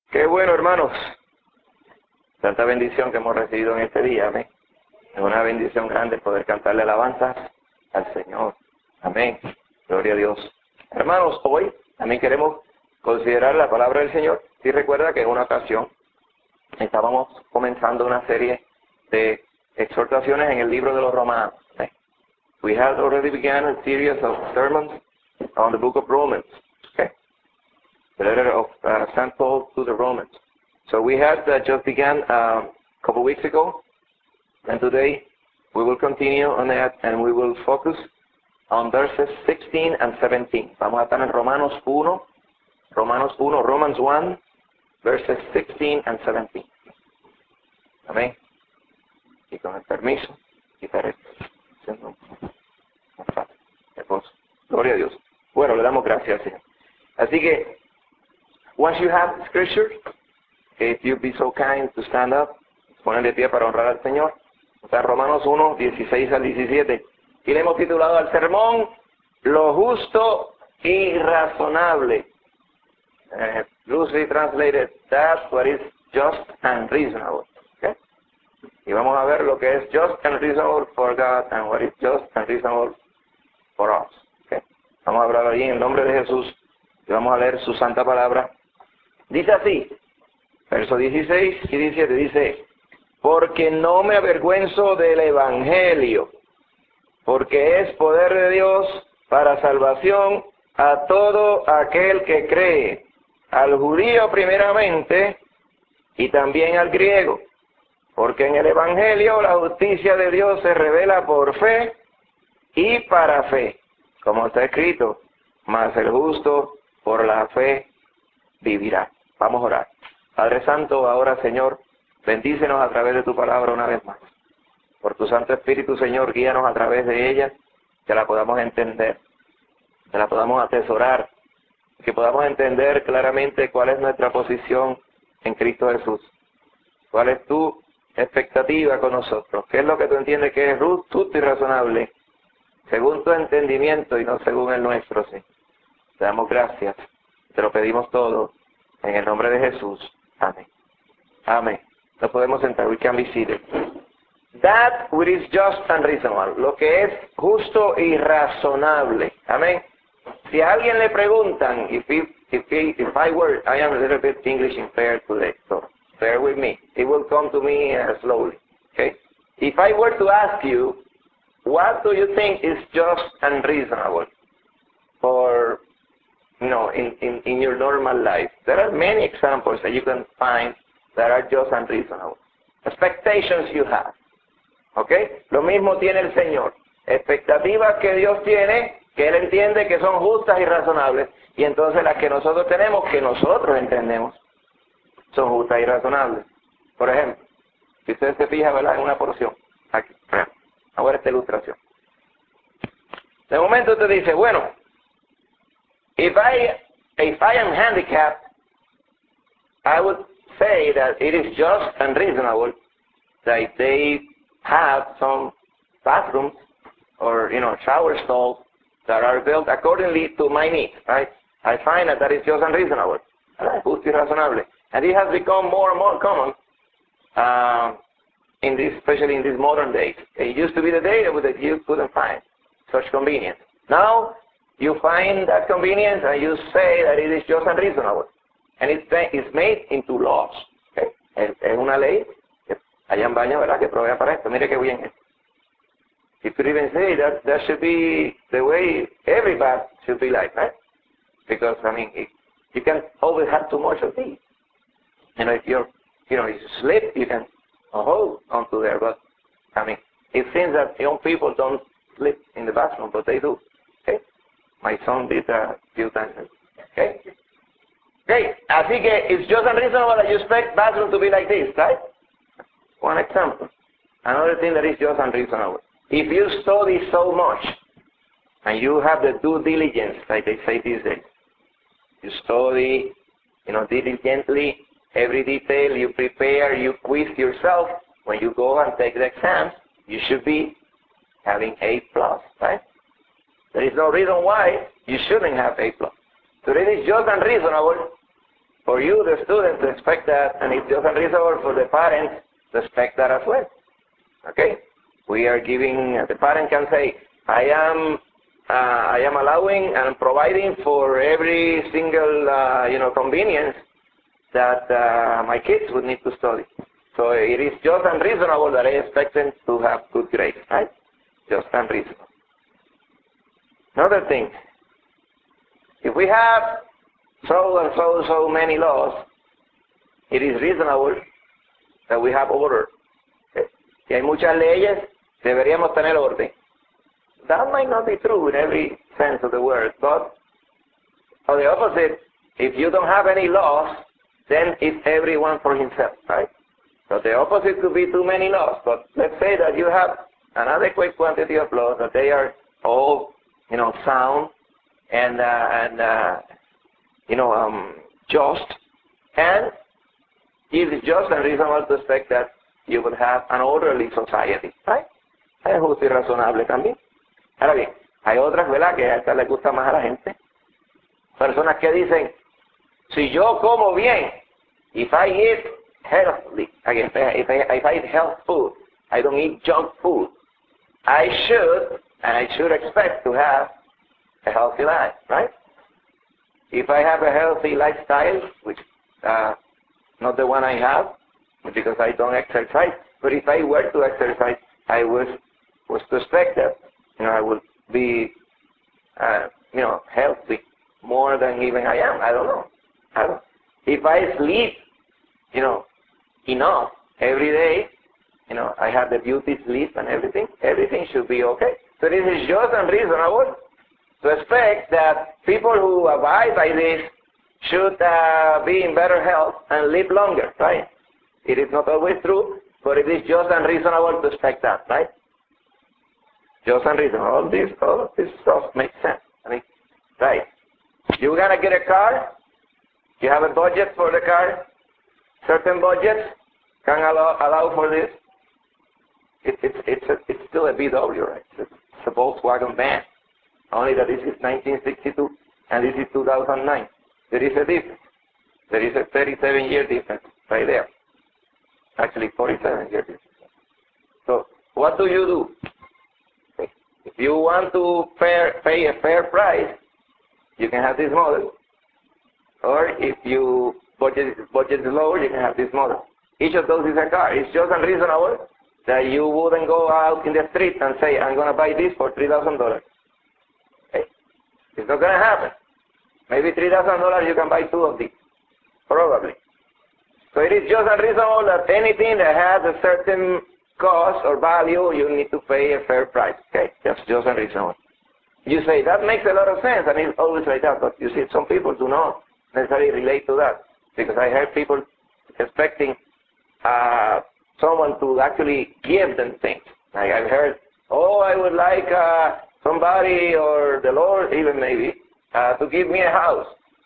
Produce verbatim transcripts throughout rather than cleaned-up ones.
Qué bueno, hermanos. Tanta bendición que hemos recibido en este día, amén. Es una bendición grande poder cantarle alabanzas al Señor. Amén. Gloria a Dios. Hermanos, hoy también queremos considerar la palabra del Señor. Si recuerda que en una ocasión estábamos comenzando una serie de exhortaciones en el libro de los Romanos. ¿eh? We had already begun a series of sermons on the book of Romans. Okay? The letter of uh, Saint Paul to the Romans. So we had uh, just begun uh, a couple weeks ago, and today we will continue on that, and we will focus on verses sixteen and seventeen. Vamos a estar en Romanos uno, Romanos uno, Romans one, verses sixteen and seventeen. Amén. Y con el permiso, quitaré esto. Hermoso. Gloria a Dios. Bueno, le damos gracias al Señor. Así que, once you have scripture, if you be so kind to stand up, ponen de pie para honrar al Señor. Está en Romanos uno, dieciséis al diecisiete. Y le hemos titulado al sermón, Lo justo y razonable. Uh, loosely translated, that's what is just and reasonable. Okay? Y vamos a ver lo que es just and reasonable for God and what is just and reasonable for us. Okay? Vamos a hablar ahí en el nombre de Jesús y vamos a leer su santa palabra. Dice así, verso dieciséis y diecisiete, dice, porque no me avergüenzo del Evangelio, porque es poder de Dios para salvación a todo aquel que cree, al judío primeramente y también al griego, porque en el Evangelio la justicia de Dios se revela por fe y para fe, como está escrito, mas el justo por la fe vivirá. Vamos a orar. Padre Santo, ahora Señor, bendícenos a través de tu palabra una vez más. Por tu Santo Espíritu, Señor, guíanos a través de ella, que la podamos entender, que la podamos atesorar, que podamos entender claramente cuál es nuestra posición en Cristo Jesús. Cuál es tu expectativa con nosotros. ¿Qué es lo que tú entiendes que es justo y razonable? Según tu entendimiento y no según el nuestro, sí. Te damos gracias. Te lo pedimos todo en el nombre de Jesús. Amén. Amén. Nos podemos sentar. We can be seated. That which is just and reasonable. Lo que es justo y razonable. Amén. Si a alguien le preguntan, if, he, if, he, if I were, I am a little bit English impaired today, so bear with me. It will come to me uh, slowly. Okay. If I were to ask you, what do you think is just and reasonable for, you know, in, in, in your normal life? There are many examples that you can find that are just and reasonable. Expectations you have. ¿Ok? Lo mismo tiene el Señor. Expectativas que Dios tiene, que Él entiende que son justas y razonables. Y entonces las que nosotros tenemos, que nosotros entendemos, son justas y razonables. Por ejemplo, si usted se fija, ¿verdad?, en una porción. Aquí. Ahora esta ilustración. De momento usted dice, bueno, if I, if I am handicapped, I would say that it is just and reasonable that they have some bathrooms or, you know, shower stalls that are built accordingly to my needs, right? I find that that is just and reasonable, right? Justo y razonable. And it has become more and more common, uh, in this, especially in these modern days. It used to be the day that you couldn't find such convenience. Now, you find that convenience and you say that it is just and reasonable. And it's, it's made into laws. Okay? Es, es una ley que allá en Baña, ¿verdad?, que provee para esto. Mire qué bien es. You could even say that that should be the way every bath should be like, right? Because, I mean, it, you can always have too much of these. You know, if you're, you know, if you slip, you can hold onto there. But, I mean, it seems that young people don't slip in the bathroom, but they do. Okay? My son did a few times. Okay? Okay, así que it's just unreasonable that you expect bathroom to be like this, right? One example. Another thing that is just unreasonable. If you study so much, and you have the due diligence, like they say these days, you study, you know, diligently, every detail, you prepare, you quiz yourself, when you go and take the exams, you should be having A plus, right? There is no reason why you shouldn't have A plus. So it is just unreasonable for you, the student, to expect that, and it's just unreasonable for the parents to expect that as well. Okay? We are giving, the parent can say, I am, uh, I am allowing and providing for every single, uh, you know, convenience that uh, my kids would need to study. So it is just unreasonable that I expect them to have good grades, right? Just unreasonable. Another thing, if we have so and so so many laws, it is reasonable that we have order. Okay? Si hay muchas leyes, deberíamos tener orden. That might not be true in every sense of the word, but on the opposite, if you don't have any laws, then it's everyone for himself, right? So the opposite could be too many laws, but let's say that you have an adequate quantity of laws, that they are all, you know, sound and, uh, and uh, you know, um, just, and it is just and reasonable to expect that you would have an orderly society, right? Es justo y razonable también. Ahora bien, hay otras, ¿verdad?, que a estas les gusta más a la gente. Personas que dicen, si yo como bien, if I eat healthily, again, if I, if I eat health food, I don't eat junk food, I should, and I should expect to have a healthy life, right? If I have a healthy lifestyle, which uh, not the one I have, because I don't exercise, but if I were to exercise, I was was to expect that, you know, I would be, uh, you know, healthy more than even I am. I don't know. I don't. If I sleep, you know, enough every day, you know, I have the beauty sleep and everything, everything should be okay. So this is just unreasonable to expect that people who abide by this should uh, be in better health and live longer, right? It is not always true, but it is just unreasonable to expect that, right? Just unreasonable. All this, all of this stuff makes sense. I mean, right? You're gonna get a car. You have a budget for the car. Certain budgets can allow, allow for this. It, it's it's a, it's still a B W, right? It's, it's a Volkswagen van. Only that this is nineteen sixty-two and this is two thousand nine. There is a difference. There is a thirty-seven year difference right there. Actually, forty-seven year difference. So, what do you do? If you want to fair, pay a fair price, you can have this model. Or if you budget budget is lower, you can have this model. Each of those is a car. It's just unreasonable that you wouldn't go out in the street and say, I'm going to buy this for three thousand dollars. Okay? It's not going to happen. Maybe three thousand dollars you can buy two of these. Probably. So it is just unreasonable that anything that has a certain cost or value, you need to pay a fair price. Okay? That's just unreasonable. You say, that makes a lot of sense, and it's always like that, but you see, some people do not necessarily relate to that. Because I heard people expecting uh, someone to actually give them things. Like I've heard, oh, I would like uh, somebody or the Lord even maybe uh, to give me a house.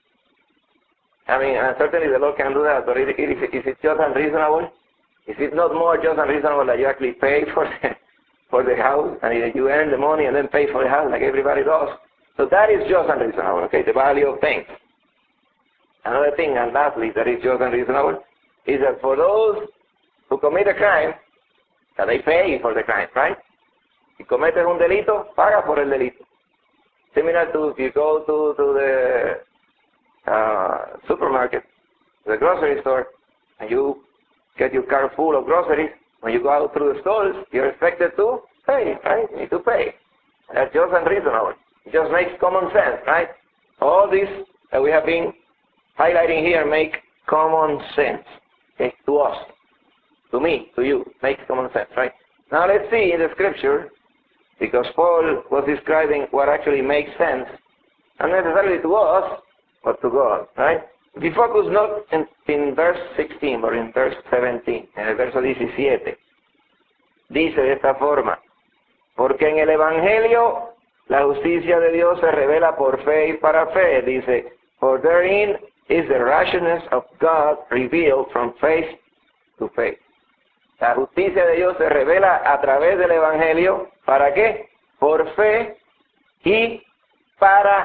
I mean, and certainly the Lord can do that, but it, it, is, is it just unreasonable? Is it not more just unreasonable that you actually pay for the, for the house and you earn the money and then pay for the house like everybody does? So that is just unreasonable, okay, the value of things. Another thing, and lastly, that is just unreasonable, is that for those who commit a crime, that they pay for the crime, right? Si cometes un delito, paga por el delito. Similar to if you go to, to the uh, supermarket, the grocery store, and you get your car full of groceries, when you go out through the stores, you're expected to pay, right? You need to pay. That's just unreasonable. It just makes common sense, right? All this that we have been highlighting here make common sense, okay, to us, to me, to you, makes common sense, right? Now let's see in the scripture, because Paul was describing what actually makes sense, not necessarily to us, but to God, right? We focus not in, in verse sixteen, but in verse seventeen, en el verso diecisiete. Dice de esta forma, porque en el Evangelio la justicia de Dios se revela por fe y para fe, dice, for therein is the righteousness of God revealed from faith to faith. La justicia de Dios se revela a través del Evangelio, ¿para qué? Por fe y para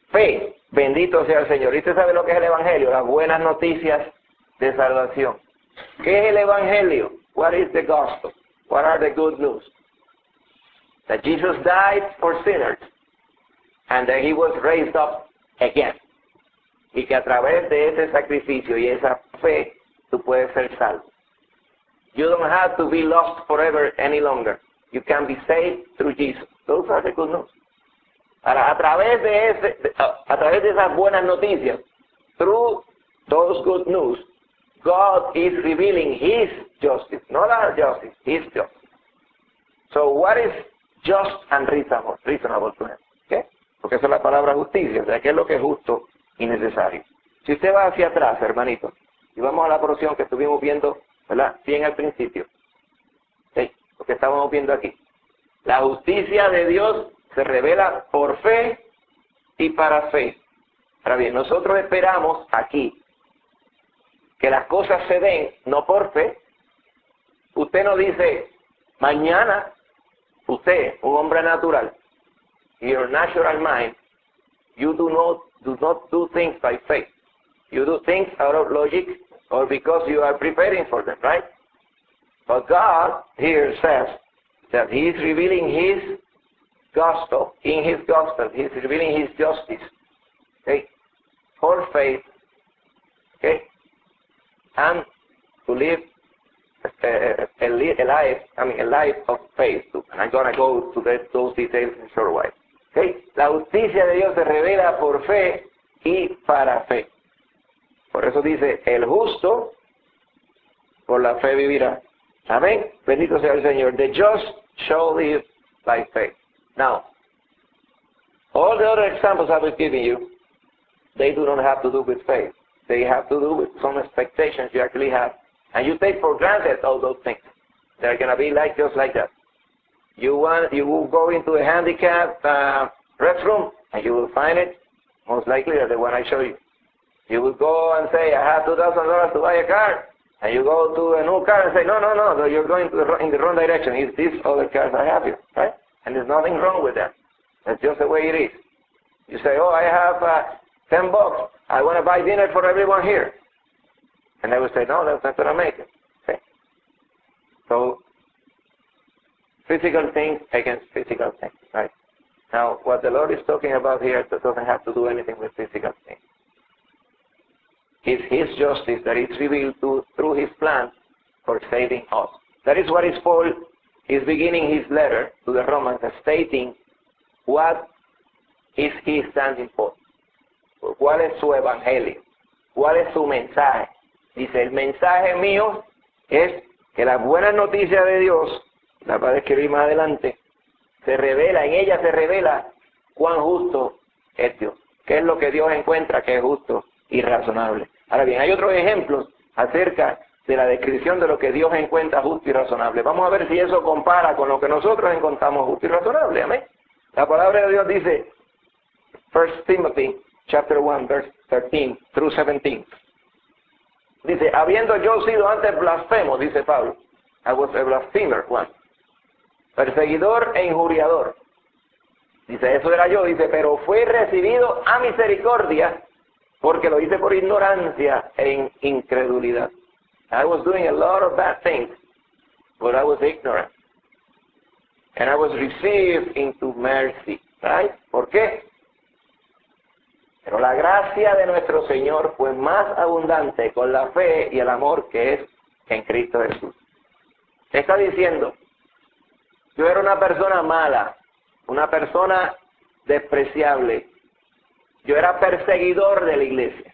fe. Bendito sea el Señor. ¿Y usted sabe lo que es el Evangelio? Las buenas noticias de salvación. ¿Qué es el Evangelio? What is the gospel? What are the good news? That Jesus died for sinners and that he was raised up again. Y que a través de ese sacrificio y esa fe tú puedes ser salvo. You don't have to be lost forever any longer. You can be saved through Jesus. Those are the good news. Ahora, a través de ese, a través de esas buenas noticias, through those good news, God is revealing His justice, not our justice, His justice. So, what is just and reasonable, reasonable to Him? ¿Qué? Porque esa es la palabra justicia, o sea, ¿qué es lo que es justo y necesario? Si usted va hacia atrás, hermanito, y vamos a la porción que estuvimos viendo, ¿verdad? Bien al principio, ¿sí? Lo que estábamos viendo aquí. La justicia de Dios se revela por fe y para fe. Ahora bien, nosotros esperamos aquí que las cosas se den no por fe. Usted no dice, mañana, usted, un hombre natural, your natural mind, you do not, do not do things by faith. You do things out of logic or because you are preparing for them, right? But God here says that He is revealing His gospel, in His gospel, He is revealing His justice, okay, for faith, okay, and to live a, a, a life, I mean, a life of faith. And I'm going to go to that, those details in a short while. Okay, la justicia de Dios se revela por fe y para fe. Por eso dice, el justo por la fe vivirá. Amén. Bendito sea el Señor. The just shall live by faith. Now, all the other examples I was giving you, they do not have to do with faith. They have to do with some expectations you actually have. And you take for granted all those things. They're going to be like just like that. You want, you will go into a handicapped uh, restroom, and you will find it, most likely, the one I show you. You will go and say, I have two thousand dollars to buy a car. And you go to a new car and say, no, no, no, you're going to the, in the wrong direction. It's these other cars I have here, right? And there's nothing wrong with them. That's just the way it is. You say, oh, I have uh, ten bucks. I want to buy dinner for everyone here. And they will say, no, that's not going to make it. Okay? So, physical things against physical things, right? Now, what the Lord is talking about here doesn't have to do anything with physical things. It's His justice that is revealed to, through His plan for saving us. That is what is Paul is beginning his letter to the Romans, stating what is he standing for. ¿Cuál es su evangelio? ¿Cuál es su mensaje? Dice, el mensaje mío es que las buenas noticias de Dios, la va a describir más adelante, se revela, en ella se revela cuán justo es Dios. ¿Qué es lo que Dios encuentra que es justo y razonable? Ahora bien, hay otros ejemplos acerca de la descripción de lo que Dios encuentra justo y razonable. Vamos a ver si eso compara con lo que nosotros encontramos justo y razonable. Amén. La palabra de Dios dice, First Timothy chapter one, verse thirteen through seventeen. Dice, habiendo yo sido antes blasfemo, dice Pablo, I was a blasphemer once, perseguidor e injuriador. Dice, eso era yo, dice, pero fue recibido a misericordia porque lo hice por ignorancia e incredulidad. I was doing a lot of bad things, but I was ignorant. And I was received into mercy. Right? ¿Por qué? Pero la gracia de nuestro Señor fue más abundante con la fe y el amor que es en Cristo Jesús. Está diciendo, yo era una persona mala, una persona despreciable. Yo era perseguidor de la iglesia.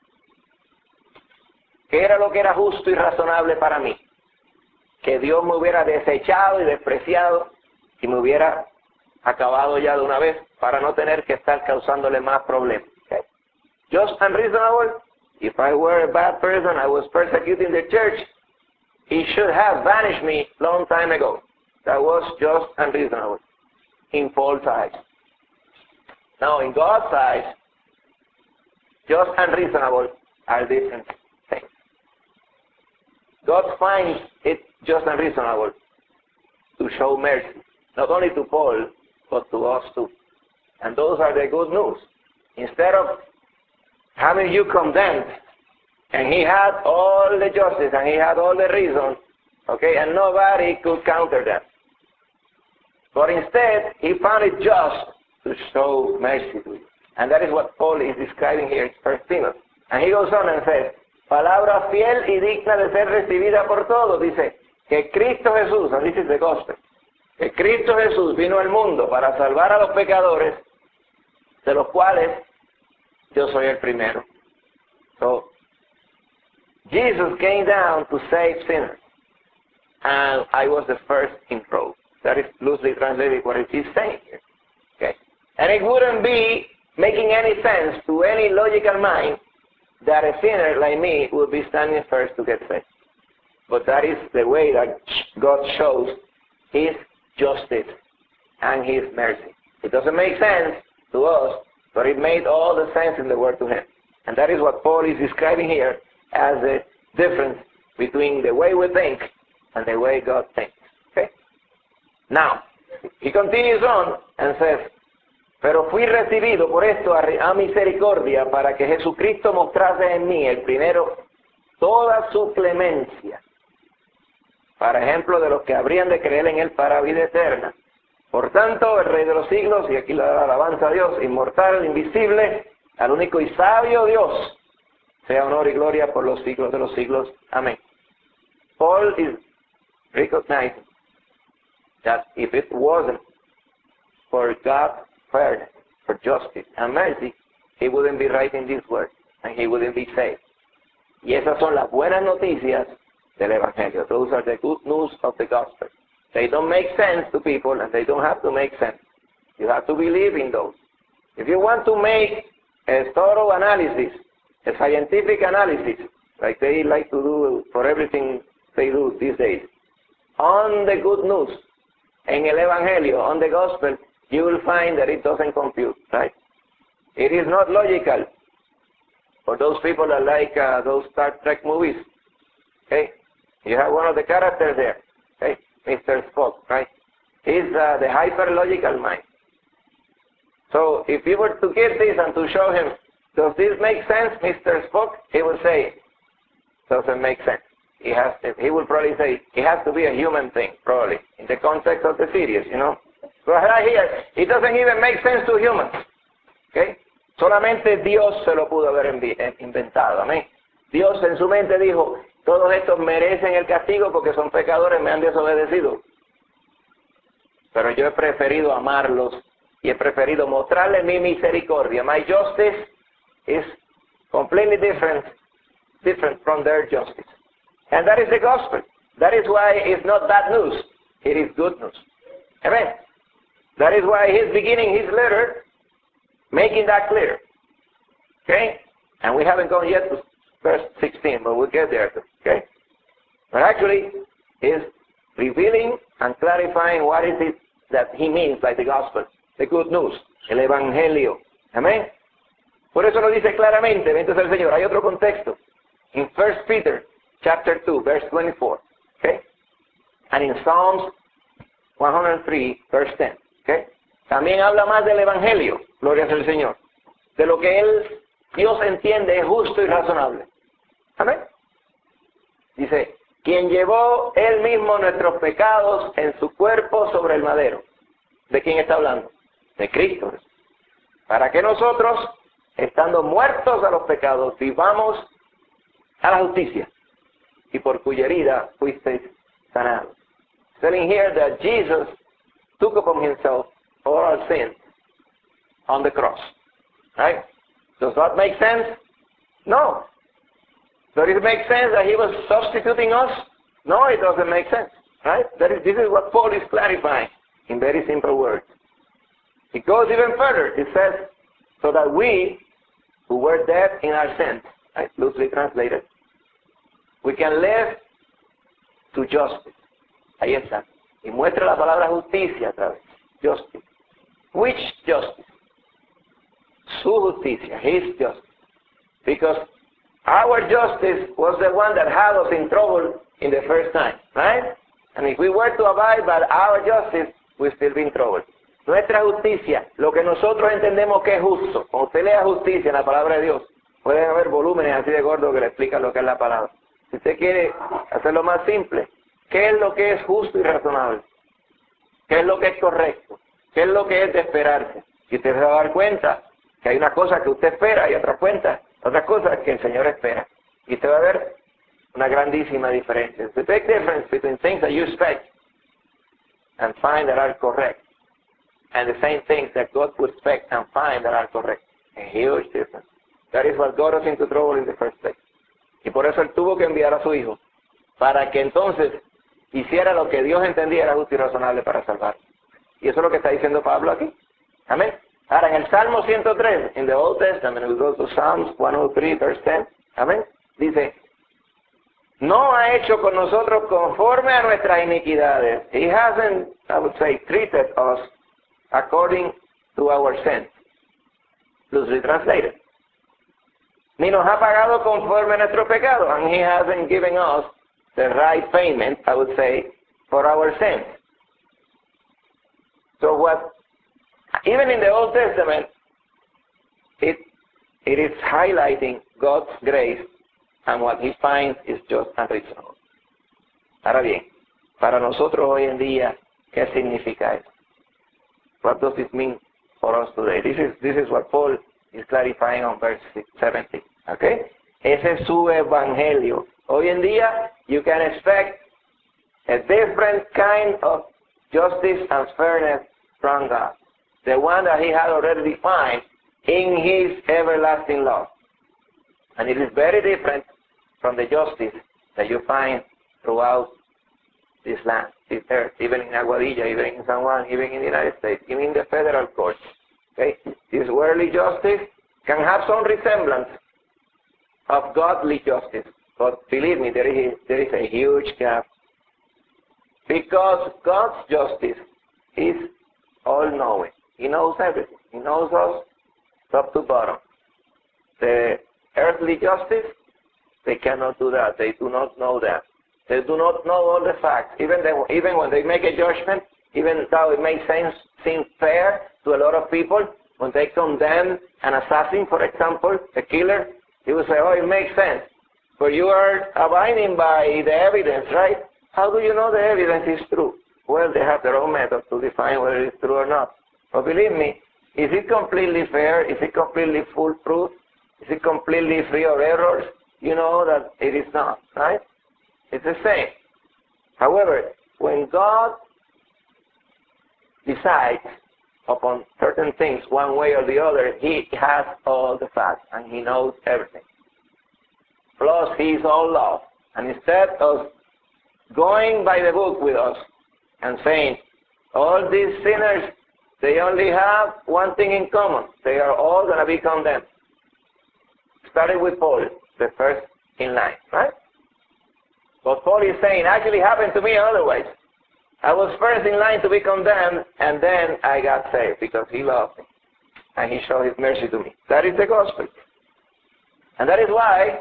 ¿Qué era lo que era justo y razonable para mí? Que Dios me hubiera desechado y despreciado y me hubiera acabado ya de una vez para no tener que estar causándole más problemas. Okay? Just and reasonable. If I were a bad person, I was persecuting the church, He should have banished me long time ago. That was just and reasonable in Paul's eyes. Now, in God's eyes, just and reasonable are different things. God finds it just and reasonable to show mercy, not only to Paul, but to us too. And those are the good news. instead of having you condemned, and he had all the justice and he had all the reason, okay, and nobody could counter that. But instead, he found it just to show mercy to you. And that is what Paul is describing here in First Timothy. And he goes on and says, palabra fiel y digna de ser recibida por todos. Dice que Cristo Jesús, and this is the gospel, que Cristo Jesús vino al mundo para salvar a los pecadores, de los cuales yo soy el primero. So, Jesus came down to save sinners, and I was the first in row. That is loosely translated what it is saying here. Okay? And it wouldn't be making any sense to any logical mind that a sinner like me would be standing first to get saved. But that is the way that God shows His justice and His mercy. It doesn't make sense to us, but it made all the sense in the world to Him. And that is what Paul is describing here as the difference between the way we think and the way God thinks. Okay? Now, he continues on and says, pero fui recibido por esto a, a misericordia para que Jesucristo mostrase en mí el primero toda su clemencia, para ejemplo de los que habrían de creer en él para vida eterna. Por tanto, el Rey de los siglos, y aquí la alabanza a Dios, inmortal, invisible, al único y sabio Dios, sea honor y gloria por los siglos de los siglos. Amén. Paul is recognizing that if it wasn't for God's fairness, for justice and mercy, he wouldn't be writing these words and he wouldn't be saved. Y esas son las buenas noticias del Evangelio. Those are the good news of the gospel. They don't make sense to people and they don't have to make sense. You have to believe in those. If you want to make a thorough analysis, a scientific analysis, like they like to do for everything they do these days, on the good news, en el Evangelio, on the gospel, you will find that it doesn't compute, right? It is not logical. For those people that like uh, those Star Trek movies, okay? You have one of the characters there, okay? Mister Spock, right? He's uh, the hyper-logical mind. So if you were to give this and to show him, does this make sense, Mister Spock? He will say, doesn't make sense. He has to, he will probably say, it has to be a human thing, probably, in the context of the series, you know. But right here, it doesn't even make sense to humans. Okay? Solamente Dios se lo pudo haber inventado, amén. Dios en su mente dijo, todos estos merecen el castigo porque son pecadores, me han desobedecido. Pero yo he preferido amarlos y he preferido mostrarles mi misericordia. My justice is completely different, different from their justice. And that is the gospel. That is why it's not bad news. It is good news. Amen. That is why he's beginning his letter making that clear. Okay? And we haven't gone yet to verse sixteen, but we'll get there. Okay? But actually, he's revealing and clarifying what is it that he means by the gospel, the good news, el evangelio. Amén. Por eso lo dice claramente, bendito sea el Señor. Hay otro contexto. In First Peter chapter two, verse twenty-four. Okay? And in Psalms one hundred three, verse ten. Okay? También habla más del evangelio, gloria sea el Señor. De lo que él, Dios entiende es justo y razonable. Amén. Dice, quien llevó él mismo nuestros pecados en su cuerpo sobre el madero. ¿De quién está hablando? De Cristo. Para que nosotros, estando muertos a los pecados, vivamos a la justicia. Y por cuya herida fuisteis sanados. Telling here that Jesus took upon himself all our sins on the cross. Right? Does that make sense? No. Does it make sense that he was substituting us? No, it doesn't make sense. Right? That is, this is what Paul is clarifying in very simple words. It goes even further. It says, so that we, who were dead in our sins, right, loosely translated, we can live to justice. Ahí está. Y muestra la palabra justicia otra vez. Justice. Which justice? Su justicia. His justice. Because our justice was the one that had us in trouble in the first time. Right? And if we were to abide by our justice, we'd still be in trouble. Nuestra justicia, lo que nosotros entendemos que es justo. Cuando usted lea justicia en la palabra de Dios, pueden haber volúmenes así de gordos que le explican lo que es la palabra. Si usted quiere hacerlo más simple, ¿qué es lo que es justo y razonable? ¿Qué es lo que es correcto? ¿Qué es lo que es de esperarse? Y usted se va a dar cuenta que hay una cosa que usted espera y otra cuenta, otras cosas que el Señor espera. Y usted va a ver una grandísima diferencia. The big difference between things that you expect and find that are correct, and the same things that God would expect and find that are correct. A huge difference. That is what got us into trouble in the first place. Y por eso Él tuvo que enviar a su Hijo, para que entonces hiciera lo que Dios entendía era justo y razonable para salvar. Y eso es lo que está diciendo Pablo aquí. Amén. Ahora, en el Salmo ciento tres, in the Old Testament, we go to Psalms one oh three, verse ten. Amén. Dice, no ha hecho con nosotros conforme a nuestras iniquidades. He hasn't, I would say, treated us according to our sins. Loosely translated. Ni nos ha pagado conforme a nuestro pecado. And He hasn't given us the right payment, I would say, for our sins. So what, even in the Old Testament, it, it is highlighting God's grace and what He finds is just and reasonable. Ahora bien, para nosotros hoy en día, ¿qué significa eso? What does it mean for us today? This is, this is what Paul is clarifying on verse seventy. Okay? Ese es su evangelio. Hoy en día, you can expect a different kind of justice and fairness from God. The one that He had already defined in His everlasting law. And it is very different from the justice that you find throughout this land, this earth, even in Aguadilla, even in San Juan, even in the United States, even in the federal courts. Okay? This worldly justice can have some resemblance of godly justice. But believe me, there is, there is a huge gap. Because God's justice is all-knowing. He knows everything. He knows us top to bottom. The earthly justice, they cannot do that. They do not know that. They do not know all the facts. Even, they, even when they make a judgment, even though it may seem, seem fair to a lot of people, when they condemn an assassin, for example, a killer, he will say, oh, it makes sense. But you are abiding by the evidence, right? How do you know the evidence is true? Well, they have their own method to define whether it's true or not. But believe me, is it completely fair? Is it completely foolproof? Is it completely free of errors? You know that it is not, right? It's the same. However, when God decides upon certain things one way or the other, He has all the facts and He knows everything. Plus, He is all love. And instead of going by the book with us and saying, all these sinners, they only have one thing in common. They are all going to be condemned. Starting with Paul, the first in line, right? But Paul is saying, actually happened to me otherwise. I was first in line to be condemned, and then I got saved because He loved me. And He showed His mercy to me. That is the gospel. And that is why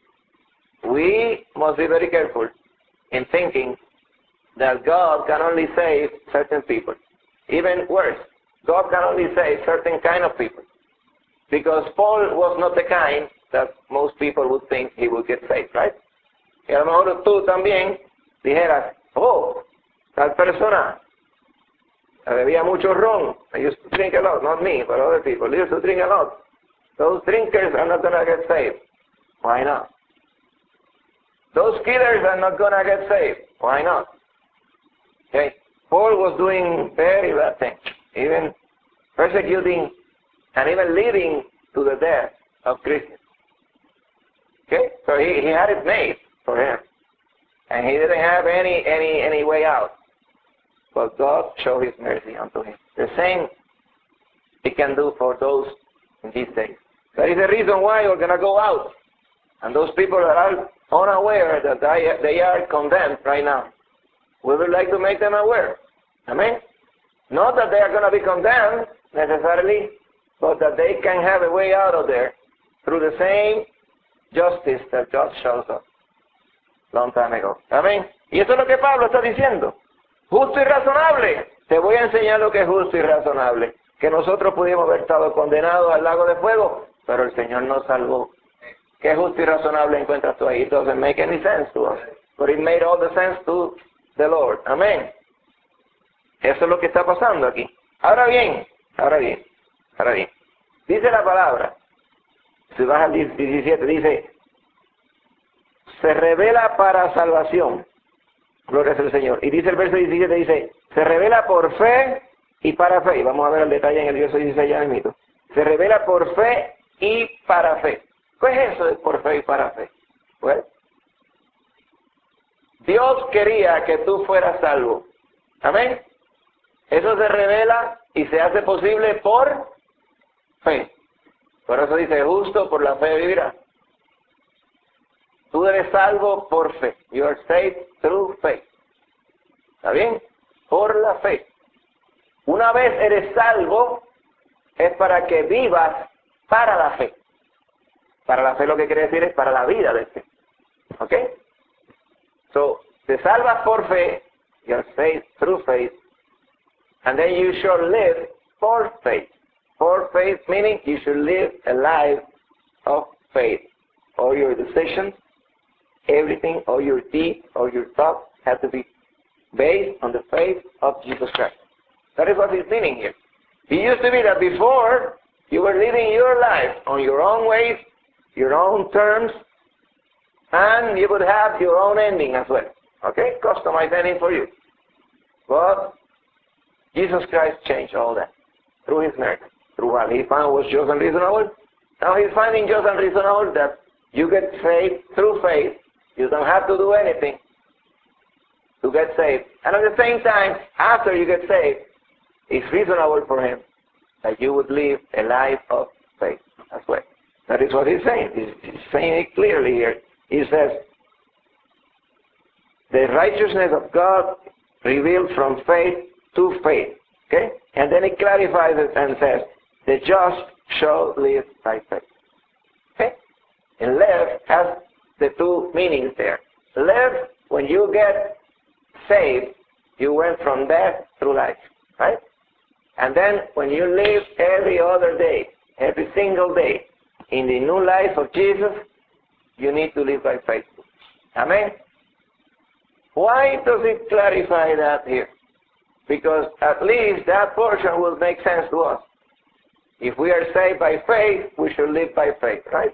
we must be very careful in thinking that God can only save certain people. Even worse, God can only save certain kind of people. Because Paul was not the kind that most people would think he would get saved, right? Y a lo mejor tú también dijeras, oh, tal persona bebía mucho ron. I used to drink a lot, not me, but other people. They used to drink a lot. Those drinkers are not going to get saved. Why not? Those killers are not going to get saved. Why not? Okay. Paul was doing very bad things, even persecuting and even leading to the death of Christians. Okay? So he, he had it made for him. And he didn't have any, any, any way out. But God showed His mercy unto him. The same He can do for those in these days. That is the reason why we're going to go out. And those people that are unaware that they, they are condemned right now, we would like to make them aware. Amen? Not that they are going to be condemned necessarily, but that they can have a way out of there through the same justice that God shows us long time ago. Amén. Y eso es lo que Pablo está diciendo. Justo y razonable. te voy a enseñar lo que es justo y razonable. Que nosotros pudimos haber estado condenados al lago de fuego, pero el Señor nos salvó. ¿Qué justo y razonable encuentras tú ahí? It doesn't make any sense to us. But it made all the sense to the Lord. Amén. Eso es lo que está pasando aquí. Ahora bien, ahora bien, ahora bien. Dice la palabra, si vas al diecisiete, dice, se revela para salvación. Gloria al Señor. Y dice el verso diecisiete, dice, se revela por fe y para fe. Y vamos a ver el detalle en el verso dieciséis ya mismo. Se revela por fe y para fe. ¿Qué es eso de por fe y para fe? Pues, Dios quería que tú fueras salvo. Amén. Eso se revela y se hace posible por fe. Por eso dice, justo por la fe vivirá. Tú eres salvo por fe. You are saved through faith. ¿Está bien? Por la fe. Una vez eres salvo, es para que vivas para la fe. Para la fe lo que quiere decir es para la vida de fe. ¿Ok? So, te salvas por fe, you are saved through faith, and then you shall live for faith. For faith meaning you should live a life of faith. All your decisions, everything, all your deeds, all your thoughts have to be based on the faith of Jesus Christ. That is what he's meaning here. It used to be that before you were living your life on your own ways, your own terms, and you would have your own ending as well. Okay? Customized ending for you. But Jesus Christ changed all that through his merit. Through what he found was just and reasonable. Now he's finding just and reasonable that you get saved through faith. You don't have to do anything to get saved. And at the same time, after you get saved, it's reasonable for him that you would live a life of faith as well. That is what he's saying. He's, he's saying it clearly here. He says, the righteousness of God revealed from faith to faith. Okay? And then he clarifies it and says, the just shall live by faith. Okay? And live has the two meanings there. Live, when you get saved, you went from death through life. Right? And then when you live every other day, every single day, in the new life of Jesus, you need to live by faith. Amen? Why does it clarify that here? Because at least that portion will make sense to us. If we are saved by faith, we should live by faith, right?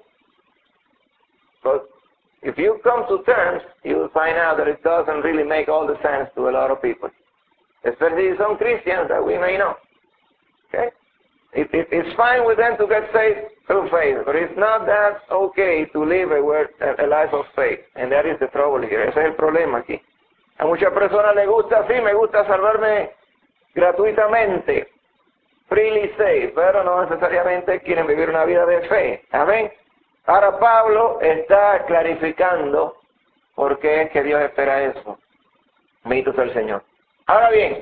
But if you come to terms, you will find out that it doesn't really make all the sense to a lot of people. Especially some Christians that we may know. Okay? It, it, it's fine with them to get saved through faith, but it's not that okay to live a, a life of faith. And that is the trouble here. Ese es el problema aquí. A muchas personas les gusta, sí, me gusta salvarme gratuitamente, freely saved, pero no necesariamente quieren vivir una vida de fe. Amén. Ahora Pablo está clarificando por qué es que Dios espera eso. Bendito sea el Señor. Ahora bien,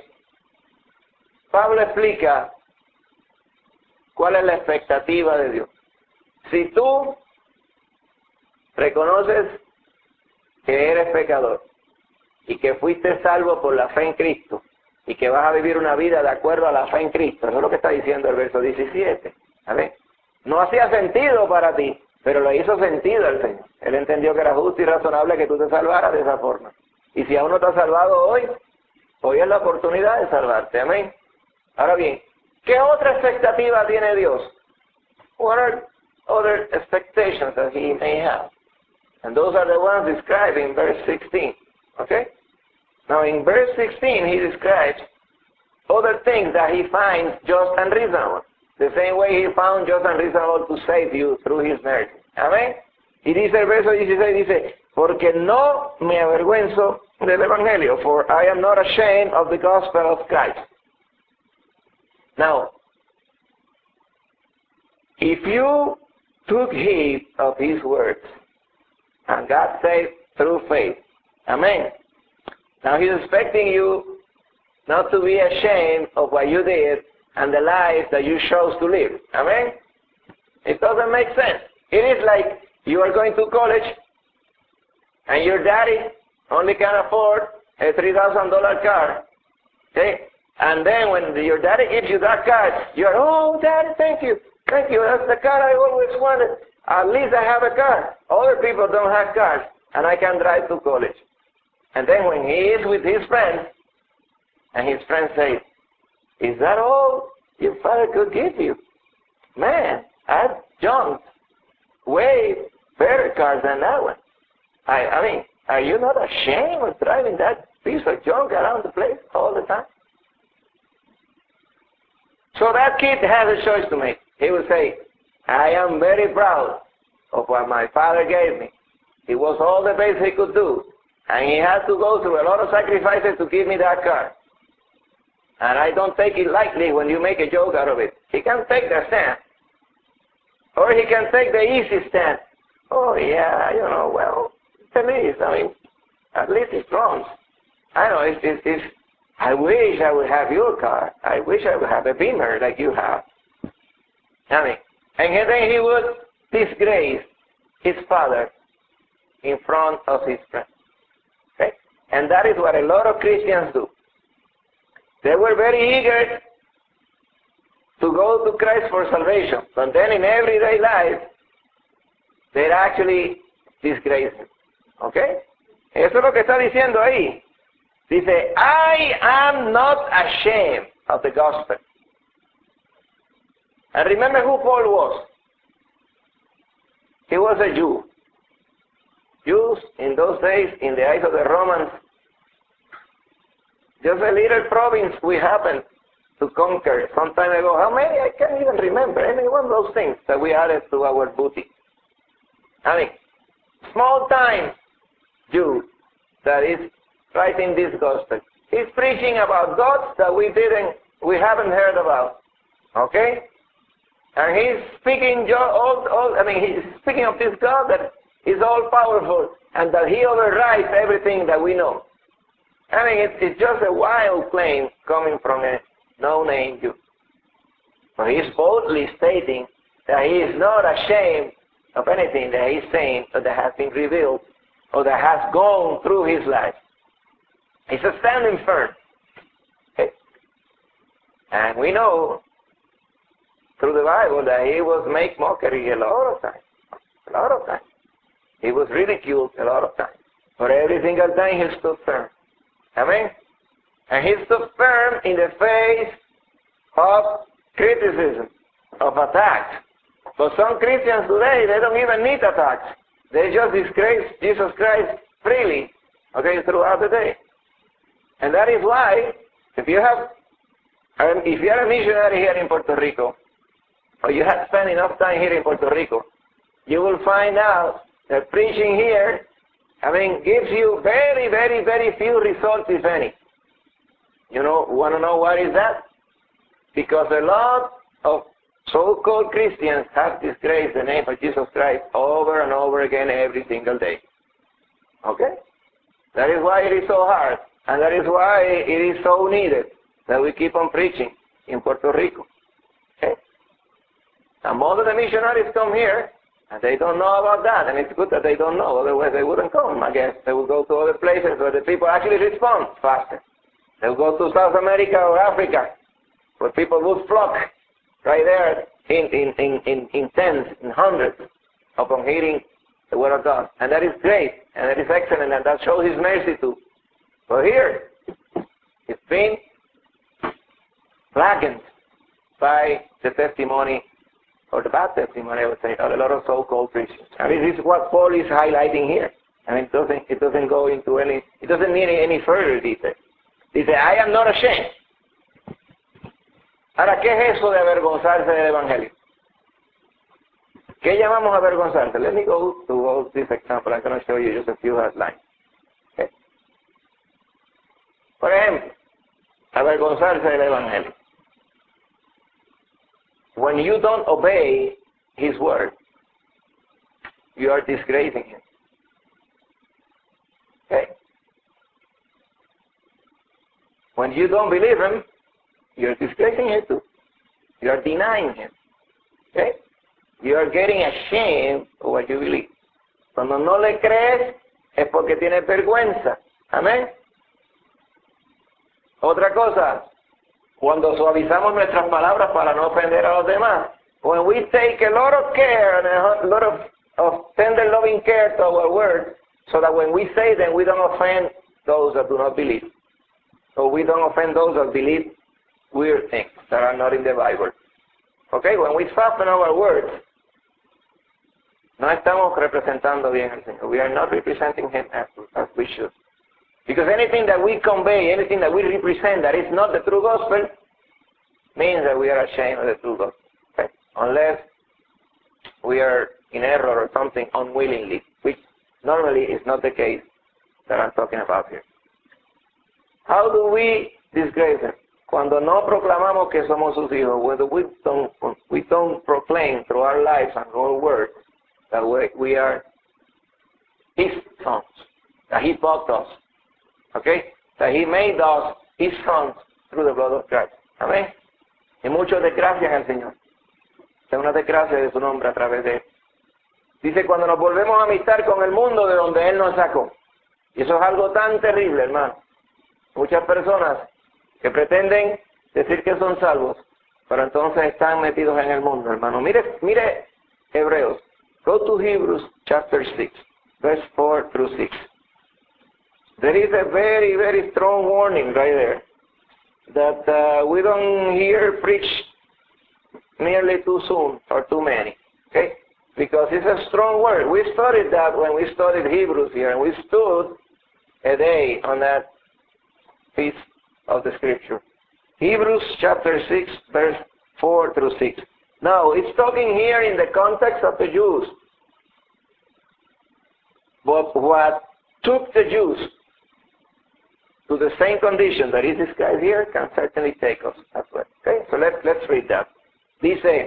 Pablo explica cuál es la expectativa de Dios. Si tú reconoces que eres pecador y que fuiste salvo por la fe en Cristo y que vas a vivir una vida de acuerdo a la fe en Cristo, eso es lo que está diciendo el verso diecisiete. ¿Amén? No hacía sentido para ti, pero le hizo sentido al Señor. Él entendió que era justo y razonable que tú te salvaras de esa forma. Y si aún no te has salvado hoy, hoy es la oportunidad de salvarte. Amén. Ahora bien, ¿qué otra expectativa tiene Dios? What are other expectations that he may have? And those are the ones described in verse sixteen. Okay? Now in verse sixteen he describes other things that he finds just and reasonable. The same way he found just and reasonable to save you through his mercy. Amén. Y dice el verso dieciséis, dice, porque no me avergüenzo del Evangelio, for I am not ashamed of the gospel of Christ. Now, if you took heed of his words and got saved through faith, amen. Now he's expecting you not to be ashamed of what you did and the life that you chose to live. Amen? It doesn't make sense. It is like you are going to college and your daddy only can afford a three thousand dollar car. Okay? And then when your daddy gives you that card, you're, oh, daddy, thank you. Thank you. That's the car I always wanted. At least I have a car. Other people don't have cars, and I can drive to college. And then when he is with his friends, and his friends say, is that all your father could give you? Man, I've jumped way better cars than that one. I, I mean, are you not ashamed of driving that piece of junk around the place all the time? So that kid has a choice to make. He will say, I am very proud of what my father gave me. It was all the best he could do. And he had to go through a lot of sacrifices to give me that car. And I don't take it lightly when you make a joke out of it. He can take the stand. Or he can take the easy stand. Oh yeah, you know, well, at least, I mean, at least it's wrong. I know, it's, it's, it's, I wish I would have your car. I wish I would have a Beamer like you have. I mean, and then he would disgrace his father in front of his friends. Okay? And that is what a lot of Christians do. They were very eager to go to Christ for salvation, but then in everyday life, they're actually disgracing. Okay? Eso es lo que está diciendo ahí. Dice, I am not ashamed of the gospel. And remember who Paul was. He was a Jew. Jews in those days, in the eyes of the Romans, just a little province we happened to conquer some time ago. How many? I can't even remember. Any one of those things that we added to our booty. I mean, small time Jew that is writing this gospel. He's preaching about gods that we didn't, we haven't heard about. Okay? And he's speaking, all, all, I mean, he's speaking of this God that is all powerful and that he overrides everything that we know. I mean, it's, it's just a wild claim coming from a no-name Jew. But he's boldly stating that he is not ashamed of anything that he's saying or that has been revealed or that has gone through his life. He's a standing firm. Okay? And we know through the Bible that he was made mockery a lot of times. A lot of times. He was ridiculed a lot of times. But every single time he stood firm. Amen? And he stood firm in the face of criticism, of attacks. But some Christians today, they don't even need attacks. They just disgrace Jesus Christ freely, okay, throughout the day. And that is why, if you have, um, if you are a missionary here in Puerto Rico, or you have spent enough time here in Puerto Rico, you will find out that preaching here, I mean, gives you very, very, very few results, if any. You know, want to know what is that? Because a lot of so-called Christians have disgraced the name of Jesus Christ over and over again every single day. Okay? That is why it is so hard. And that is why it is so needed that we keep on preaching in Puerto Rico. Okay? And most of the missionaries come here, and they don't know about that, and it's good that they don't know, otherwise they wouldn't come, I guess. They would go to other places where the people actually respond faster. They would go to South America or Africa, where people would flock right there in, in, in, in, in tens, in hundreds, upon hearing the Word of God. And that is great, and that is excellent, and that shows His mercy too. But here, it's been blackened by the testimony, or the bad testimony, I would say, of a lot of so-called Christians. And this is what Paul is highlighting here. I mean, it doesn't, it doesn't go into any, it doesn't need any further detail. Dice, I am not ashamed. Ahora, ¿qué es eso de avergonzarse del Evangelio? ¿Qué llamamos avergonzarse? Let me go to this example. I'm going to show you just a few headlines. Okay. Por ejemplo, avergonzarse del Evangelio. When you don't obey His word, you are disgracing Him. Okay? When you don't believe Him, you are disgracing Him too. You are denying Him. Okay? You are getting ashamed of what you believe. Cuando no le crees es porque tienes vergüenza. Amén. Otra cosa, Cuando suavizamos nuestras palabras para no ofender a los demás. When we take a lot of care and a lot of, of tender loving care to our words, so that when we say them, we don't offend those that do not believe. Or we don't offend those that believe weird things that are not in the Bible. Okay, when we soften our words, no estamos representando bien al Señor. We are not representing Him as, as we should. Because anything that we convey, anything that we represent that is not the true gospel, means that we are ashamed of the true gospel. Okay? Unless we are in error or something unwillingly, which normally is not the case that I'm talking about here. How do we disgrace Him? Cuando no proclamamos que somos sus hijos, when we don't, we don't proclaim through our lives and our words that we, we are His sons, that He bought us, okay? That He made us His sons through the blood of Christ. Amén. Y mucho desgracia en el Señor. Es una desgracia de su nombre a través de Él. Dice, cuando nos volvemos a amistar con el mundo de donde Él nos sacó. Y eso es algo tan terrible, hermano. Muchas personas que pretenden decir que son salvos, pero entonces están metidos en el mundo, hermano. Mire, mire Hebreos. Go to Hebrews chapter six, verse four through six. There is a very, very strong warning right there that uh, we don't hear preached nearly too soon or too many. Okay? Because it's a strong word. We studied that when we studied Hebrews here, and we stood a day on that piece of the scripture. Hebrews chapter six, verse four through six. Now, it's talking here in the context of the Jews. But what took the Jews to the same condition that is described here can certainly take us as well. Okay, so let's, let's read that. Dice,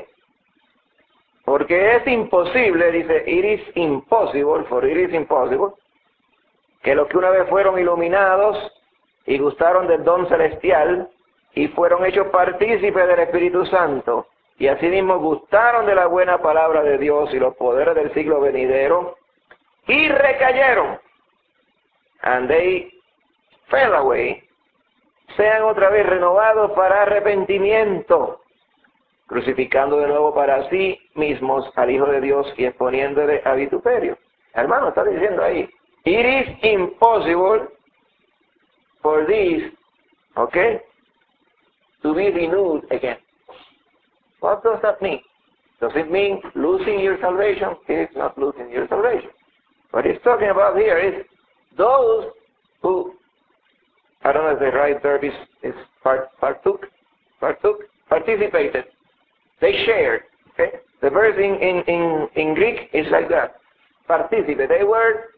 porque es imposible, dice, it is impossible, for it is impossible, que los que una vez fueron iluminados y gustaron del don celestial y fueron hechos partícipes del Espíritu Santo y asimismo gustaron de la buena palabra de Dios y los poderes del siglo venidero y recayeron, and they fell away, sean otra vez renovados para arrepentimiento, crucificando de nuevo para sí mismos al Hijo de Dios y exponiéndole a vituperio. Hermano, está diciendo ahí, it is impossible for this, okay, to be renewed again. What does that mean? Does it mean losing your salvation? It is not losing your salvation. What he's talking about here is those who, I don't know if the right verb is, is part, partook, partook, participated. They shared. Okay? The verb in, in, in, in Greek is like that. Participate. They were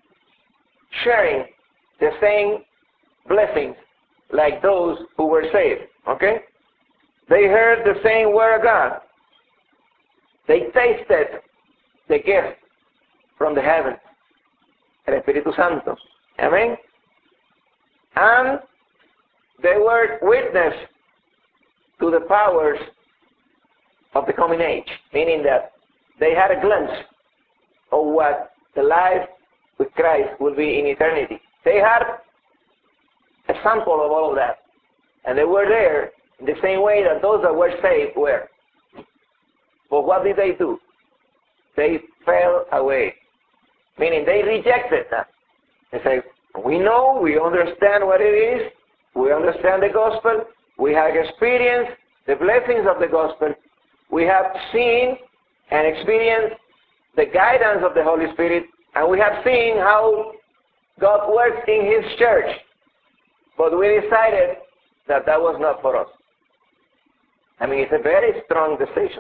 sharing the same blessings like those who were saved. Okay? They heard the same word of God. They tasted the gift from the heavens, el Espíritu Santo. Amen? And they were witness to the powers of the coming age, meaning that they had a glimpse of what the life with Christ will be in eternity. They had a sample of all of that. And they were there in the same way that those that were saved were. But what did they do? They fell away. Meaning they rejected that. They say, we know, we understand what it is, we understand the gospel, we have experienced the blessings of the gospel, we have seen and experienced the guidance of the Holy Spirit, and we have seen how God works in His church. But we decided that that was not for us. I mean, it's a very strong decision.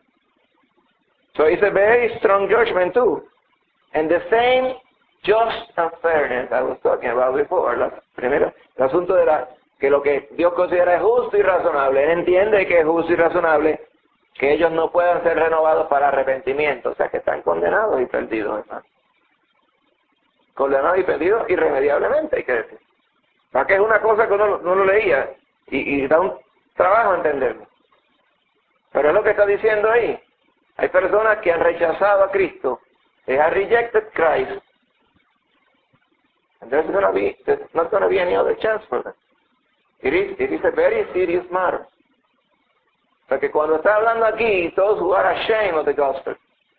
So it's a very strong judgment too. And the same just and fairness I was talking about before, la primera, el asunto de la, que lo que Dios considera justo y razonable. Él entiende que es justo y razonable que ellos no puedan ser renovados para arrepentimiento. O sea, que están condenados y perdidos, hermano. Condenados y perdidos irremediablemente, hay que decir. ¿Para qué es una cosa que uno no lo leía y, y da un trabajo entenderlo? Pero es lo que está diciendo ahí. Hay personas que han rechazado a Cristo. They have rejected Christ. And there's going to be, there's not going to be any other chance for them. It is, it is a very serious matter. Porque cuando está hablando aquí, those who are ashamed of the gospel,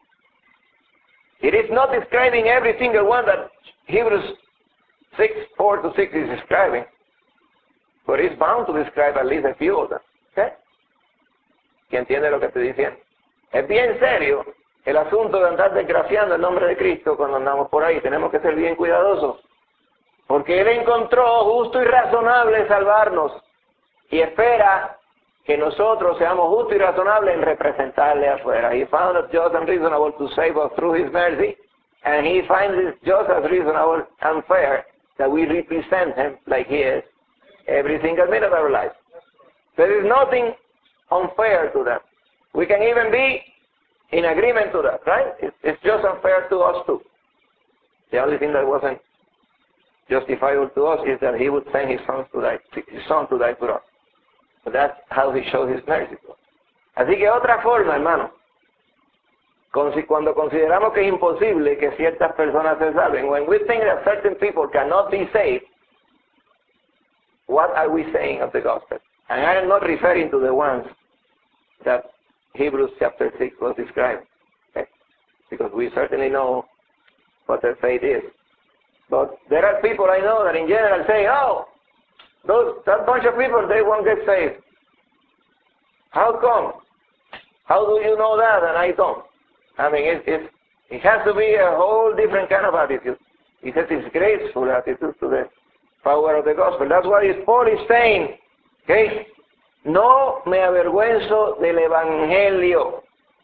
it is not describing every single one that Hebrews six, four to six is describing, but it's bound to describe at least a few of them. ¿Okay? ¿Quién entiende lo que estoy diciendo? Es bien serio el asunto de andar desgraciando el nombre de Cristo cuando andamos por ahí. Tenemos que ser bien cuidadosos. Porque Él encontró justo y razonable salvarnos y espera que nosotros seamos justos y razonables en representarle afuera. He found it just and reasonable to save us through His mercy, and He finds it just as reasonable and fair that we represent Him like He is every single minute of our life. There is nothing unfair to that. We can even be in agreement to that, right? It's, it's just unfair to us too. The only thing that wasn't justifiable to us is that He would send His Son to die, His Son to die for us. But that's how He showed His mercy to us. Así que otra forma, hermano, cuando consideramos que es imposible que ciertas personas se salven, when we think that certain people cannot be saved, what are we saying of the gospel? And I am not referring to the ones that Hebrews chapter six was describing, okay? Because we certainly know what their faith is. But there are people I know that in general say, oh, those, that bunch of people, they won't get saved. How come? How do you know that and I don't? I mean, it, it, it has to be a whole different kind of attitude. He says it's graceful attitude to the power of the gospel. That's what Paul is saying. Okay? No me avergüenzo del evangelio,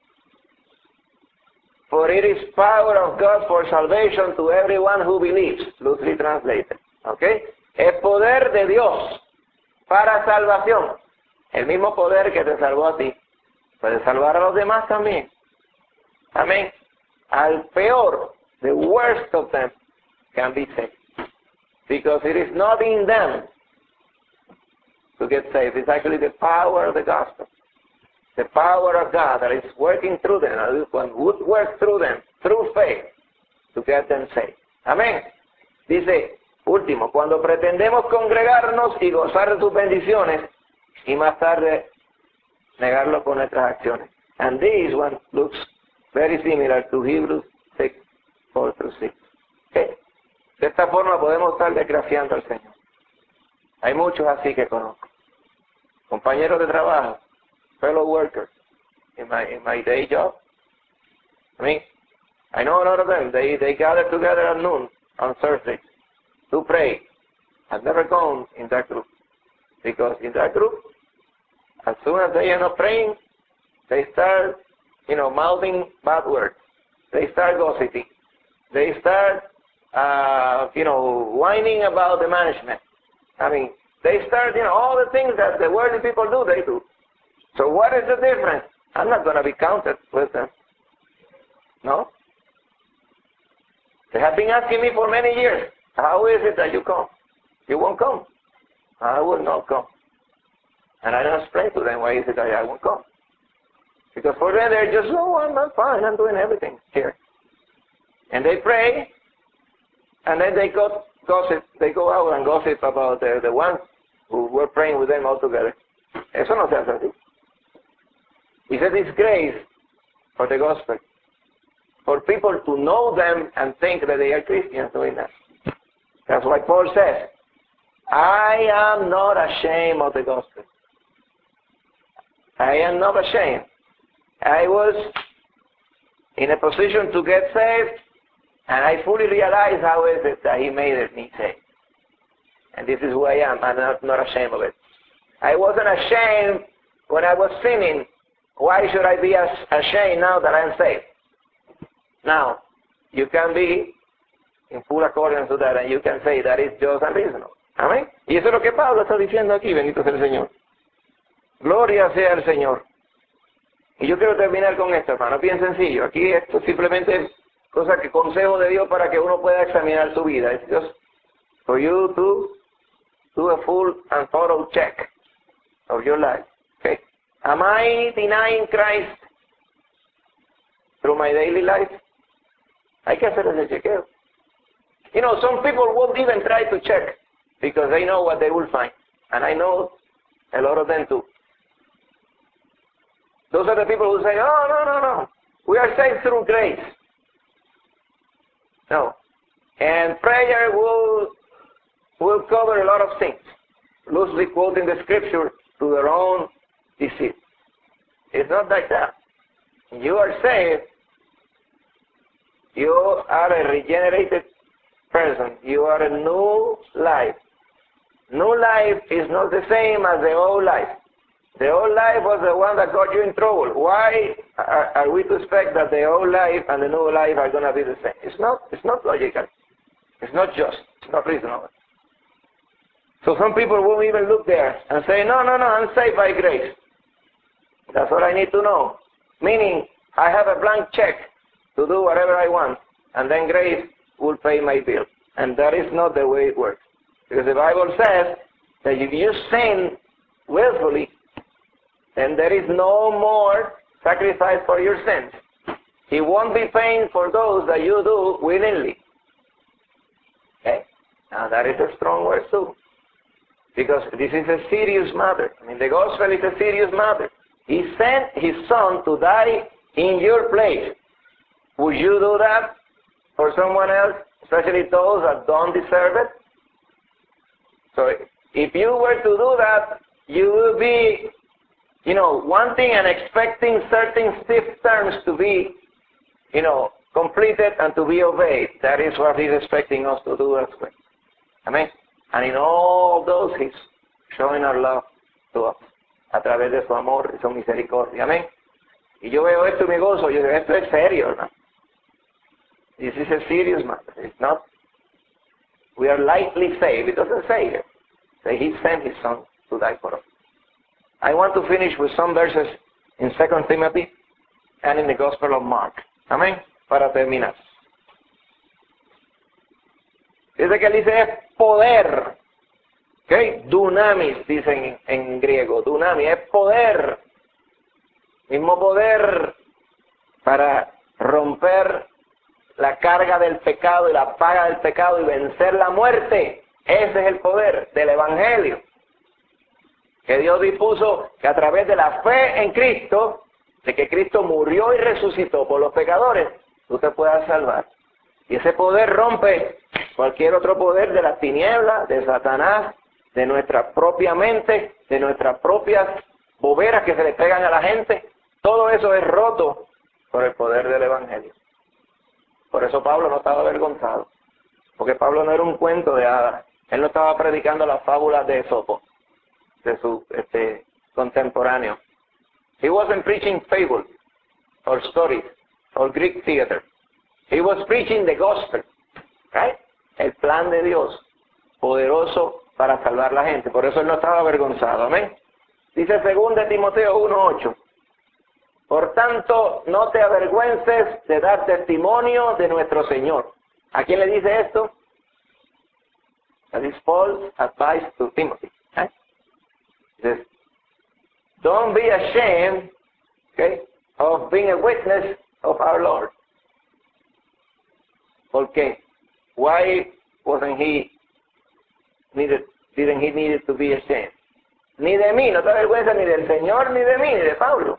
for it is power of God for salvation to everyone who believes. Loosely translated. Okay? Es poder de Dios para salvación. El mismo poder que te salvó a ti puede salvar a los demás también. Amén. Al peor, the worst of them can be saved. Because it is not in them to get saved. It's actually the power of the gospel. The power of God that is working through them, and would work through them, through faith, to get them saved. Amén. Dice, último, cuando pretendemos congregarnos y gozar de sus bendiciones, y más tarde negarlo con nuestras acciones. And this one looks very similar to Hebrews six, four through six. ¿Okay? De esta forma podemos estar desgraciando al Señor. Hay muchos así que conozco. Compañeros de trabajo, fellow workers, in my, in my day job. I mean, I know a lot of them. They, they gather together at noon on Thursday to pray. I've never gone in that group. Because in that group, as soon as they end up praying, they start, you know, mouthing bad words. They start gossiping. They start, uh, you know, whining about the management. I mean, they start, you know, all the things that the worldly people do, they do. So what is the difference? I'm not going to be counted with them. No? They have been asking me for many years, how is it that you come? You won't come. I will not come. And I don't explain to them why is it that I won't come. Because for them they're just, oh, I'm not fine, I'm doing everything here. And they pray, and then they go gossip, they go out and gossip about the, the ones who were praying with them all together. Eso no se hace así. He said it's grace for the gospel, for people to know them and think that they are Christians doing that. That's why Paul says, I am not ashamed of the gospel. I am not ashamed. I was in a position to get saved, and I fully realize how is it that He made me saved. And this is who I am. I'm not, not ashamed of it. I wasn't ashamed when I was sinning. Why should I be as ashamed now that I'm saved? Now, you can be in full accordance to that, and you can say that is just and reasonable. Amén. Y eso es lo que Pablo está diciendo aquí, bendito sea el Señor. Gloria sea el Señor. Y yo quiero terminar con esto, hermano, bien sencillo. Aquí esto simplemente cosa que consejo de Dios para que uno pueda examinar su vida. It's just for you to do a full and thorough check of your life. Okay? Am I denying Christ through my daily life? Hay que hacer ese chequeo. You know, some people won't even try to check because they know what they will find. And I know a lot of them too. Those are the people who say, oh, no, no, no. We are saved through grace. No. And prayer will, will cover a lot of things, loosely quoting the scripture to their own deceit. It's not like that. You are saved. You are a regenerated person. You are a new life. New life is not the same as the old life. The old life was the one that got you in trouble. Why are, are we to expect that the old life and the new life are going to be the same? It's not, it's not logical. It's not just. It's not reasonable. So some people won't even look there and say, no, no, no, I'm saved by grace. That's what I need to know. Meaning, I have a blank check to do whatever I want, and then grace will pay my bill. And that is not the way it works. Because the Bible says that if you sin willfully, then there is no more sacrifice for your sins. He won't be paying for those that you do willingly. Okay? Now that is a strong word too. Because this is a serious matter. I mean, the gospel is a serious matter. He sent his son to die in your place. Would you do that for someone else, especially those that don't deserve it? So if you were to do that, you will be, you know, wanting and expecting certain stiff terms to be, you know, completed and to be obeyed. That is what he's expecting us to do as well. Amen. And in all those, he's showing our love to us a través de su amor y su misericordia. Amén. Y yo veo esto y me gozo. Yo digo, esto es serio, hermano. This is a serious matter. It's not, we are lightly saved. It doesn't say it. Say he sent his son to die for us. I want to finish with some verses in Second Timothy and in the Gospel of Mark. Amén. Para terminar. Dice que él dice es poder. ¿Ok? Dunamis, dicen en, en griego. Dunamis, es poder. Mismo poder para romper la carga del pecado y la paga del pecado y vencer la muerte. Ese es el poder del Evangelio. Que Dios dispuso que a través de la fe en Cristo, de que Cristo murió y resucitó por los pecadores, tú te puedas salvar. Y ese poder rompe cualquier otro poder de las tinieblas, de Satanás, de nuestra propia mente, de nuestras propias boberas que se le pegan a la gente. Todo eso es roto por el poder del Evangelio. Por eso Pablo no estaba avergonzado. Porque Pablo no era un cuento de hadas. Él no estaba predicando las fábulas de Esopo, de su este, contemporáneo. He wasn't preaching fables or stories or Greek theater. He was preaching the gospel, right? El plan de Dios, poderoso para salvar la gente. Por eso él no estaba avergonzado. Amén. Dice segundo de Timoteo uno ocho. Por tanto, no te avergüences de dar testimonio de nuestro Señor. ¿A quién le dice esto? That is Paul's advice to Timothy. Right? He says, don't be ashamed, okay, of being a witness of our Lord. ¿Por qué? Why wasn't he needed, didn't he needed to be ashamed? Ni de mí, no te avergüenzas ni del Señor, ni de mí, ni de Pablo.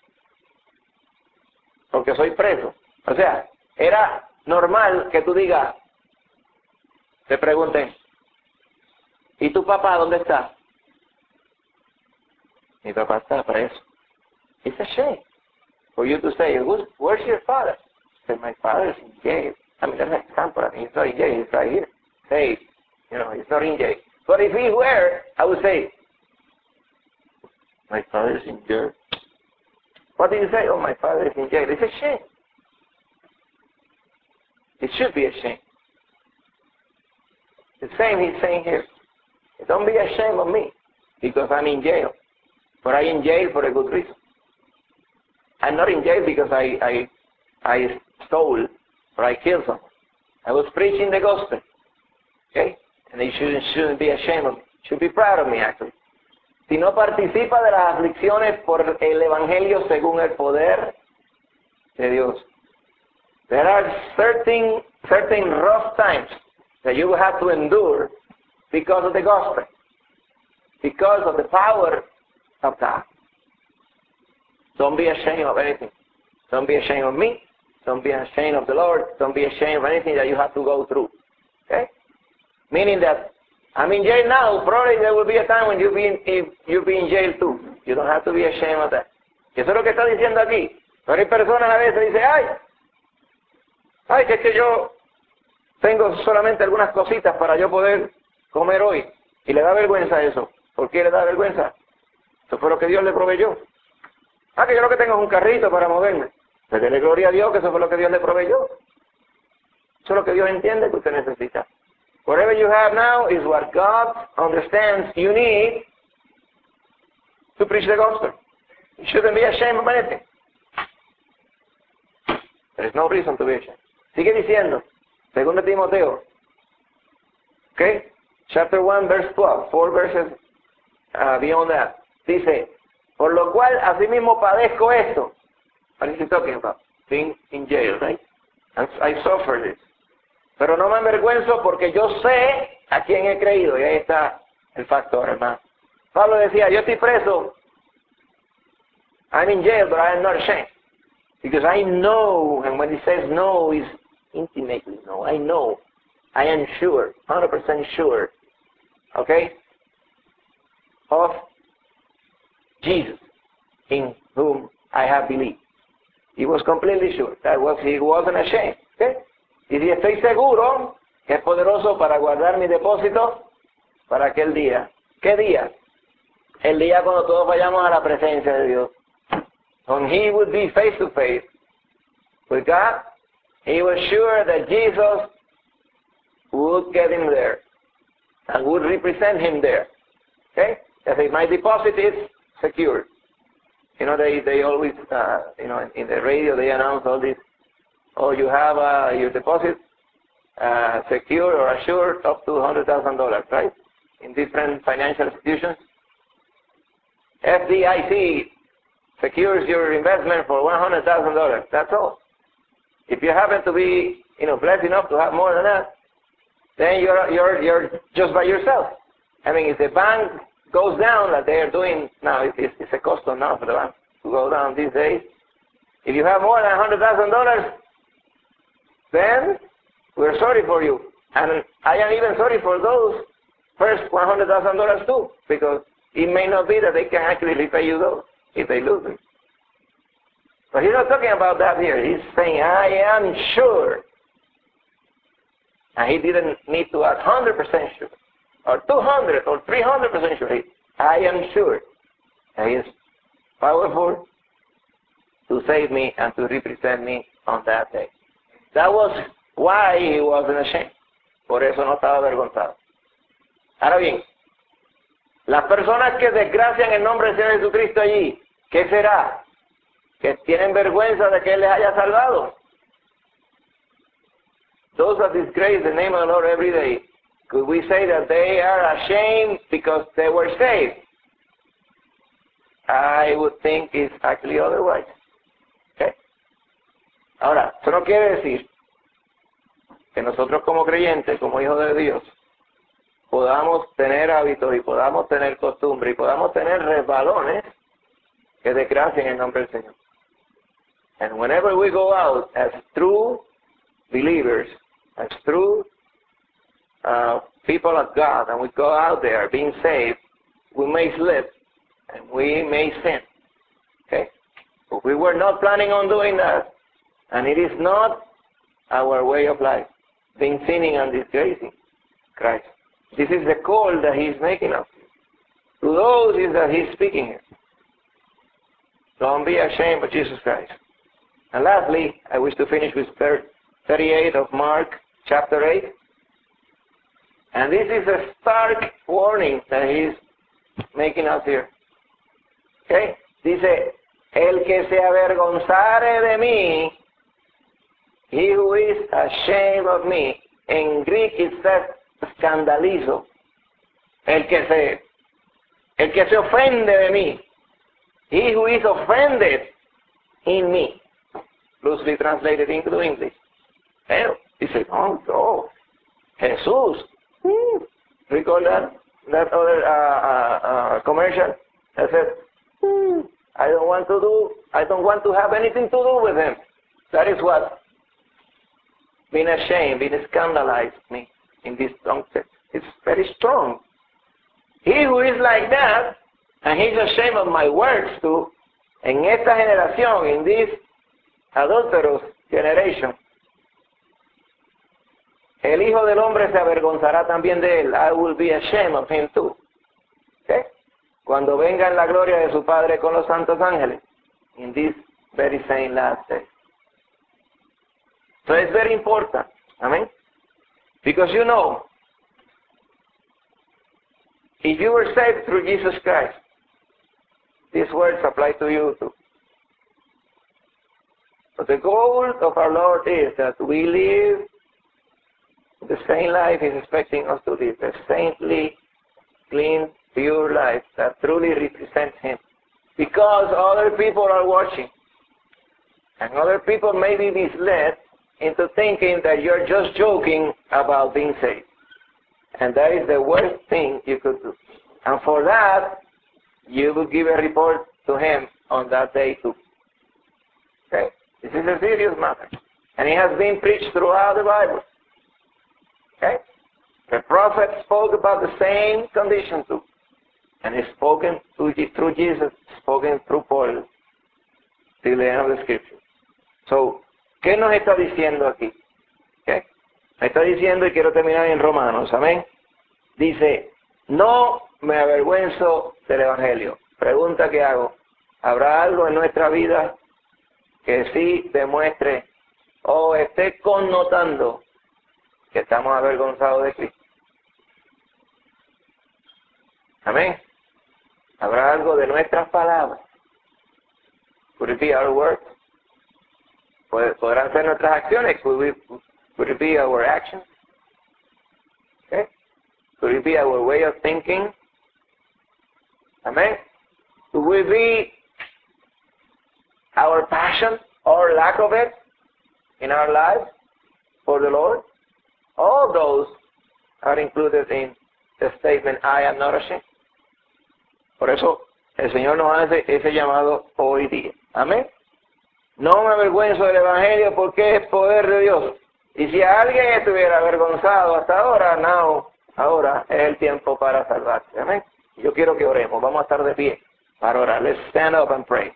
Porque soy preso. O sea, era normal que tú digas, te pregunten, ¿y tu papá dónde está? Mi papá está preso. It's a shame for you to say, where's your father? Say, my father is in jail. I mean, that's an example. I mean, he's not in jail, he's right here. Say, you know, he's not in jail. But if he were, I would say, my father is in jail. What do you say? Oh, my father is in jail. It's a shame. It should be a shame. The same he's saying here. Don't be ashamed of me because I'm in jail. But I'm in jail for a good reason. I'm not in jail because I, I, I stole or I killed someone. I was preaching the gospel. Okay? And they shouldn't, shouldn't be ashamed of me. Should be proud of me, actually. Si no participa de las aflicciones por el Evangelio según el poder de Dios. There are certain, certain rough times that you will have to endure because of the gospel. because of the power of God. Don't be ashamed of anything. Don't be ashamed of me. Don't be ashamed of the Lord. Don't be ashamed of anything that you have to go through. Okay? Meaning that I'm in jail now. Probably there will be a time when you'll be in, you'll be in jail too. You don't have to be ashamed of that. Y eso es lo que está diciendo aquí. Pero hay personas a veces que dicen, ay, ay, que es que yo tengo solamente algunas cositas para yo poder comer hoy. Y le da vergüenza eso. ¿Por qué le da vergüenza? Eso fue lo que Dios le proveyó. Ah, que yo lo que tengo es un carrito para moverme. Pues dele gloria a Dios que eso fue lo que Dios le proveyó. Eso es lo que Dios entiende que usted necesita. Whatever you have now is what God understands you need to preach the gospel. You shouldn't be ashamed of anything. There is no reason to be ashamed. Sigue diciendo, segundo Timoteo, okay, chapter one, verse twelve, four verses uh, beyond that. Dice, por lo cual asimismo padezco esto. What is he talking about? Being in jail, right? And I suffer this. Pero no me avergüenzo porque yo sé a quién he creído. Y ahí está el factor, hermano. Pablo decía, yo estoy preso. I'm in jail, but I am not ashamed. Because I know, and when he says no, he's intimately no. I know. I am sure, one hundred percent sure, okay, of Jesus, in whom I have believed. He was completely sure. That was, he wasn't ashamed. Okay? Y si estoy seguro que es poderoso para guardar mi depósito para aquel día. ¿Qué día? El día cuando todos vayamos a la presencia de Dios. When he would be face to face with God, he was sure that Jesus would get him there and would represent him there. Okay? That my deposit is secured. You know, they, they always, uh, you know, in the radio they announce all this. Oh, you have uh, your deposit uh, secure or assured up to one hundred thousand dollars, right? In different financial institutions. F D I C secures your investment for one hundred thousand dollars. That's all. If you happen to be, you know, blessed enough to have more than that, then you're, you're, you're just by yourself. I mean, if the bank goes down, like they are doing now, it's, it's a custom now for the bank to go down these days. If you have more than one hundred thousand dollars, then we're sorry for you. And I am even sorry for those first one hundred thousand dollars too, because it may not be that they can actually repay you those if they lose them. But he's not talking about that here. He's saying, I am sure. And he didn't need to ask one hundred percent sure, or two hundred or three hundred percent sure. He, I am sure. And he is powerful to save me and to represent me on that day. That was why he wasn't ashamed. Por eso no estaba avergonzado. Ahora bien, las personas que desgracian el nombre del Señor Jesucristo allí, ¿qué será? Que tienen vergüenza de que Él les haya salvado. Those that disgrace the name of the Lord every day, could we say that they are ashamed because they were saved? I would think it's actually otherwise. Okay? Ahora, eso no quiere decir que nosotros como creyentes, como hijos de Dios, podamos tener hábitos y podamos tener costumbres y podamos tener resbalones que desgracien el nombre del Señor. And whenever we go out as true believers, as true uh, people of God, and we go out there being saved, we may slip and we may sin. Okay? But we were not planning on doing that, and it is not our way of life, being sinning and disgracing Christ. This is the call that He is making us. To those is that He is speaking here. Don't be ashamed of Jesus Christ. And lastly, I wish to finish with thirty-eight of Mark, chapter eight. And this is a stark warning that He is making us here. Okay? Dice, el que se avergonzare de mí, he who is ashamed of me. In Greek it says, escandalizo. El que se, el que se ofende de mí. He who is offended in me. Loosely translated into English. Pero, dice, oh, oh, Jesús. Mm, recall that? that other uh, uh, uh, commercial that says, hmm, I don't want to do, I don't want to have anything to do with him. That is what being ashamed, being scandalized me in this context. It's very strong. He who is like that, and he's ashamed of my words too, en esta generación, in this adulterous generation, el Hijo del Hombre se avergonzará también de él. I will be ashamed of him too. Okay? Cuando venga en la gloria de su Padre con los santos ángeles, in this very same last day. So it's very important. Amen? Because you know, if you were saved through Jesus Christ, these words apply to you too. But the goal of our Lord is that we live the same life He's expecting us to live, a saintly, clean, pure life that truly represents Him. Because other people are watching, and other people may be misled into thinking that you're just joking about being saved. And that is the worst thing you could do. And for that, you will give a report to Him on that day too. Okay? This is a serious matter. And it has been preached throughout the Bible. Okay? The prophet spoke about the same condition too. And it's spoken through Jesus, spoken through Paul, till the end of the scripture. So, ¿qué nos está diciendo aquí? ¿Okay? Me está diciendo, y quiero terminar en Romanos, amén. Dice, no me avergüenzo del Evangelio. Pregunta que hago, ¿habrá algo en nuestra vida que sí demuestre o esté connotando que estamos avergonzados de Cristo? Amén. ¿Habrá algo de nuestras palabras? Could it be our words? ¿Podrán ser nuestras acciones? Could, we, could it be our actions? Okay. Could it be our way of thinking? Amen. Could we be our passion or lack of it in our lives for the Lord? All those are included in the statement, I am not ashamed. Por eso el Señor nos hace ese llamado hoy día. Amén. No me avergüenzo del Evangelio porque es poder de Dios. Y si alguien estuviera avergonzado hasta ahora, no, ahora es el tiempo para salvarse. Amén. Yo quiero que oremos. Vamos a estar de pie para orar. Let's stand up and pray.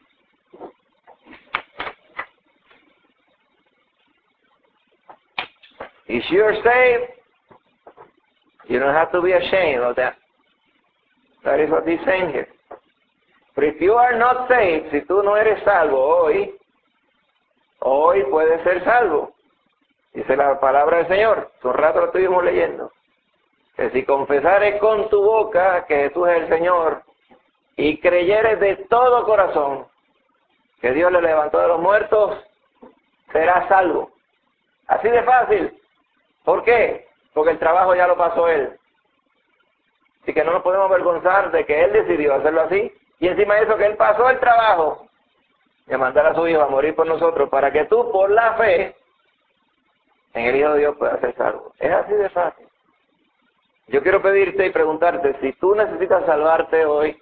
If you're saved, you don't have to be ashamed of that. That is what he's saying here. But if you are not saved, si tú no eres salvo hoy, hoy puedes ser salvo. Dice la palabra del Señor, hace un rato lo estuvimos leyendo, que si confesares con tu boca que Jesús es el Señor y creyeres de todo corazón que Dios le levantó de los muertos, serás salvo. Así de fácil. ¿Por qué? Porque el trabajo ya lo pasó Él. Así que no nos podemos avergonzar de que Él decidió hacerlo así. Y encima de eso que Él pasó el trabajo de mandar a su Hijo a morir por nosotros para que tú, por la fe, en el Hijo de Dios puedas ser salvo. Es así de fácil. Yo quiero pedirte y preguntarte, si tú necesitas salvarte hoy,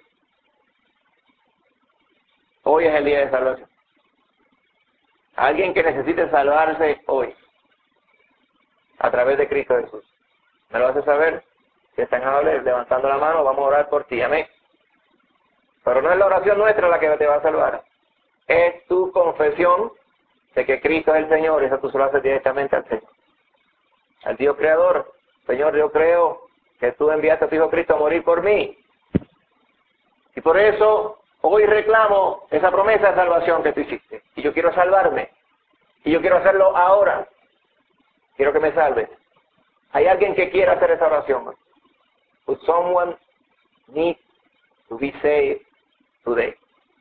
hoy es el día de salvación. Alguien que necesite salvarse hoy, a través de Cristo Jesús. ¿Me lo haces saber? Si es tan amable, levantando la mano, vamos a orar por ti. Amén. Pero no es la oración nuestra la que te va a salvar. Es tu confesión de que Cristo es el Señor. Eso tú se lo haces directamente al Señor. Al Dios Creador. Señor, yo creo que tú enviaste a tu Hijo Cristo a morir por mí. Y por eso hoy reclamo esa promesa de salvación que tú hiciste. Y yo quiero salvarme. Y yo quiero hacerlo ahora. Quiero que me salves. ¿Hay alguien que quiera hacer esa oración? Would someone need to be saved today?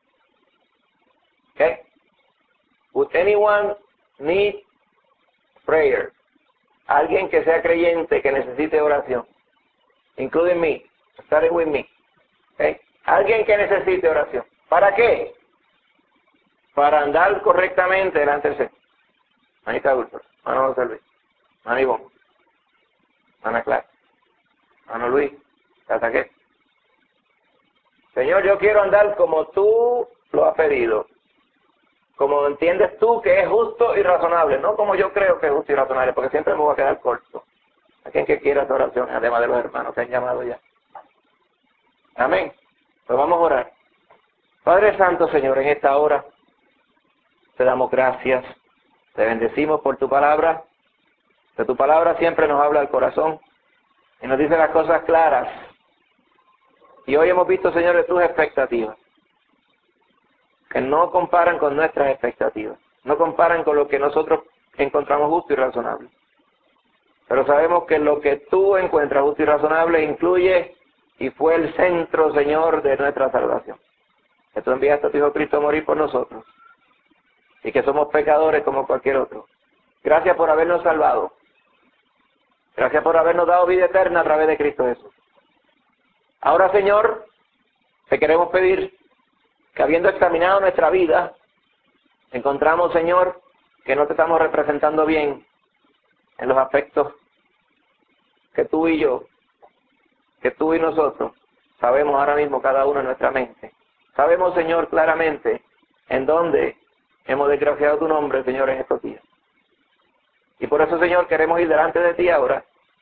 Okay? Would anyone need prayer? Alguien que sea creyente, que necesite oración. Including me. Starting with me. Okay? Alguien que necesite oración. ¿Para qué? Para andar correctamente delante del Señor. Manita Ultra. Mano José Luis. Mano Ivonne. Ana Clara. Mano Luis. ¿Hasta qué? Señor, yo quiero andar como tú lo has pedido. Como entiendes tú que es justo y razonable. No como yo creo que es justo y razonable, porque siempre me voy a quedar corto. A quien que quiera esta oración, además de los hermanos que han llamado ya. Amén. Pues vamos a orar. Padre Santo, Señor, en esta hora te damos gracias. Te bendecimos por tu palabra. Que tu palabra siempre nos habla al corazón y nos dice las cosas claras. Y hoy hemos visto, Señor, de tus expectativas, que no comparan con nuestras expectativas, no comparan con lo que nosotros encontramos justo y razonable. Pero sabemos que lo que tú encuentras justo y razonable incluye y fue el centro, Señor, de nuestra salvación. Que tú enviaste a tu Hijo Cristo a morir por nosotros y que somos pecadores como cualquier otro. Gracias por habernos salvado. Gracias por habernos dado vida eterna a través de Cristo Jesús. Ahora, Señor, te queremos pedir que habiendo examinado nuestra vida, encontramos, Señor, que no te estamos representando bien en los aspectos que tú y yo, que tú y nosotros sabemos ahora mismo cada uno en nuestra mente. Sabemos, Señor, claramente en dónde hemos desgraciado tu nombre, Señor, en estos días. Y por eso, Señor, queremos ir delante de ti ahora,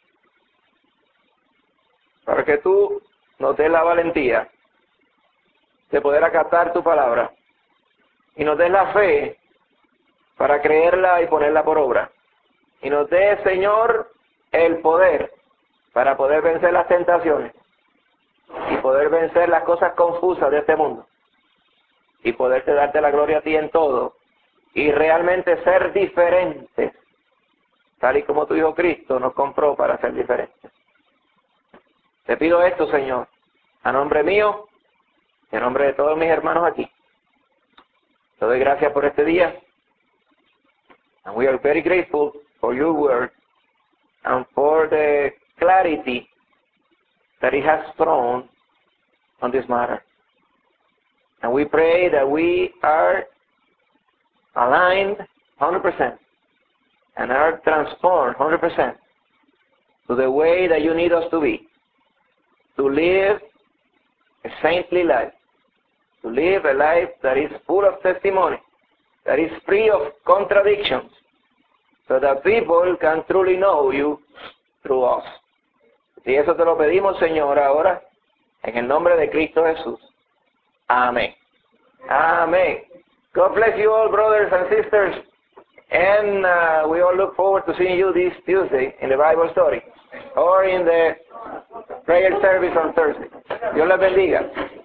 para que tú nos des la valentía de poder acatar tu palabra y nos des la fe para creerla y ponerla por obra. Y nos des, Señor, el poder para poder vencer las tentaciones y poder vencer las cosas confusas de este mundo y poderte darte la gloria a ti en todo y realmente ser diferentes, tal y como tu Hijo Cristo nos compró para ser diferentes. Te pido esto, Señor, a nombre mío y a nombre de todos mis hermanos aquí. Te doy gracias por este día. And we are very grateful for your word and for the clarity that it has thrown on this matter. And we pray that we are aligned one hundred percent and are transformed one hundred percent to the way that you need us to be, to live a saintly life, to live a life that is full of testimony, that is free of contradictions, so that people can truly know you through us. Y eso te lo pedimos, Señor, ahora, en el nombre de Cristo Jesús. Amén. Amén. God bless you all, brothers and sisters. And uh, we all look forward to seeing you this Tuesday in the Bible study or in the prayer service on Thursday. Dios les bendiga.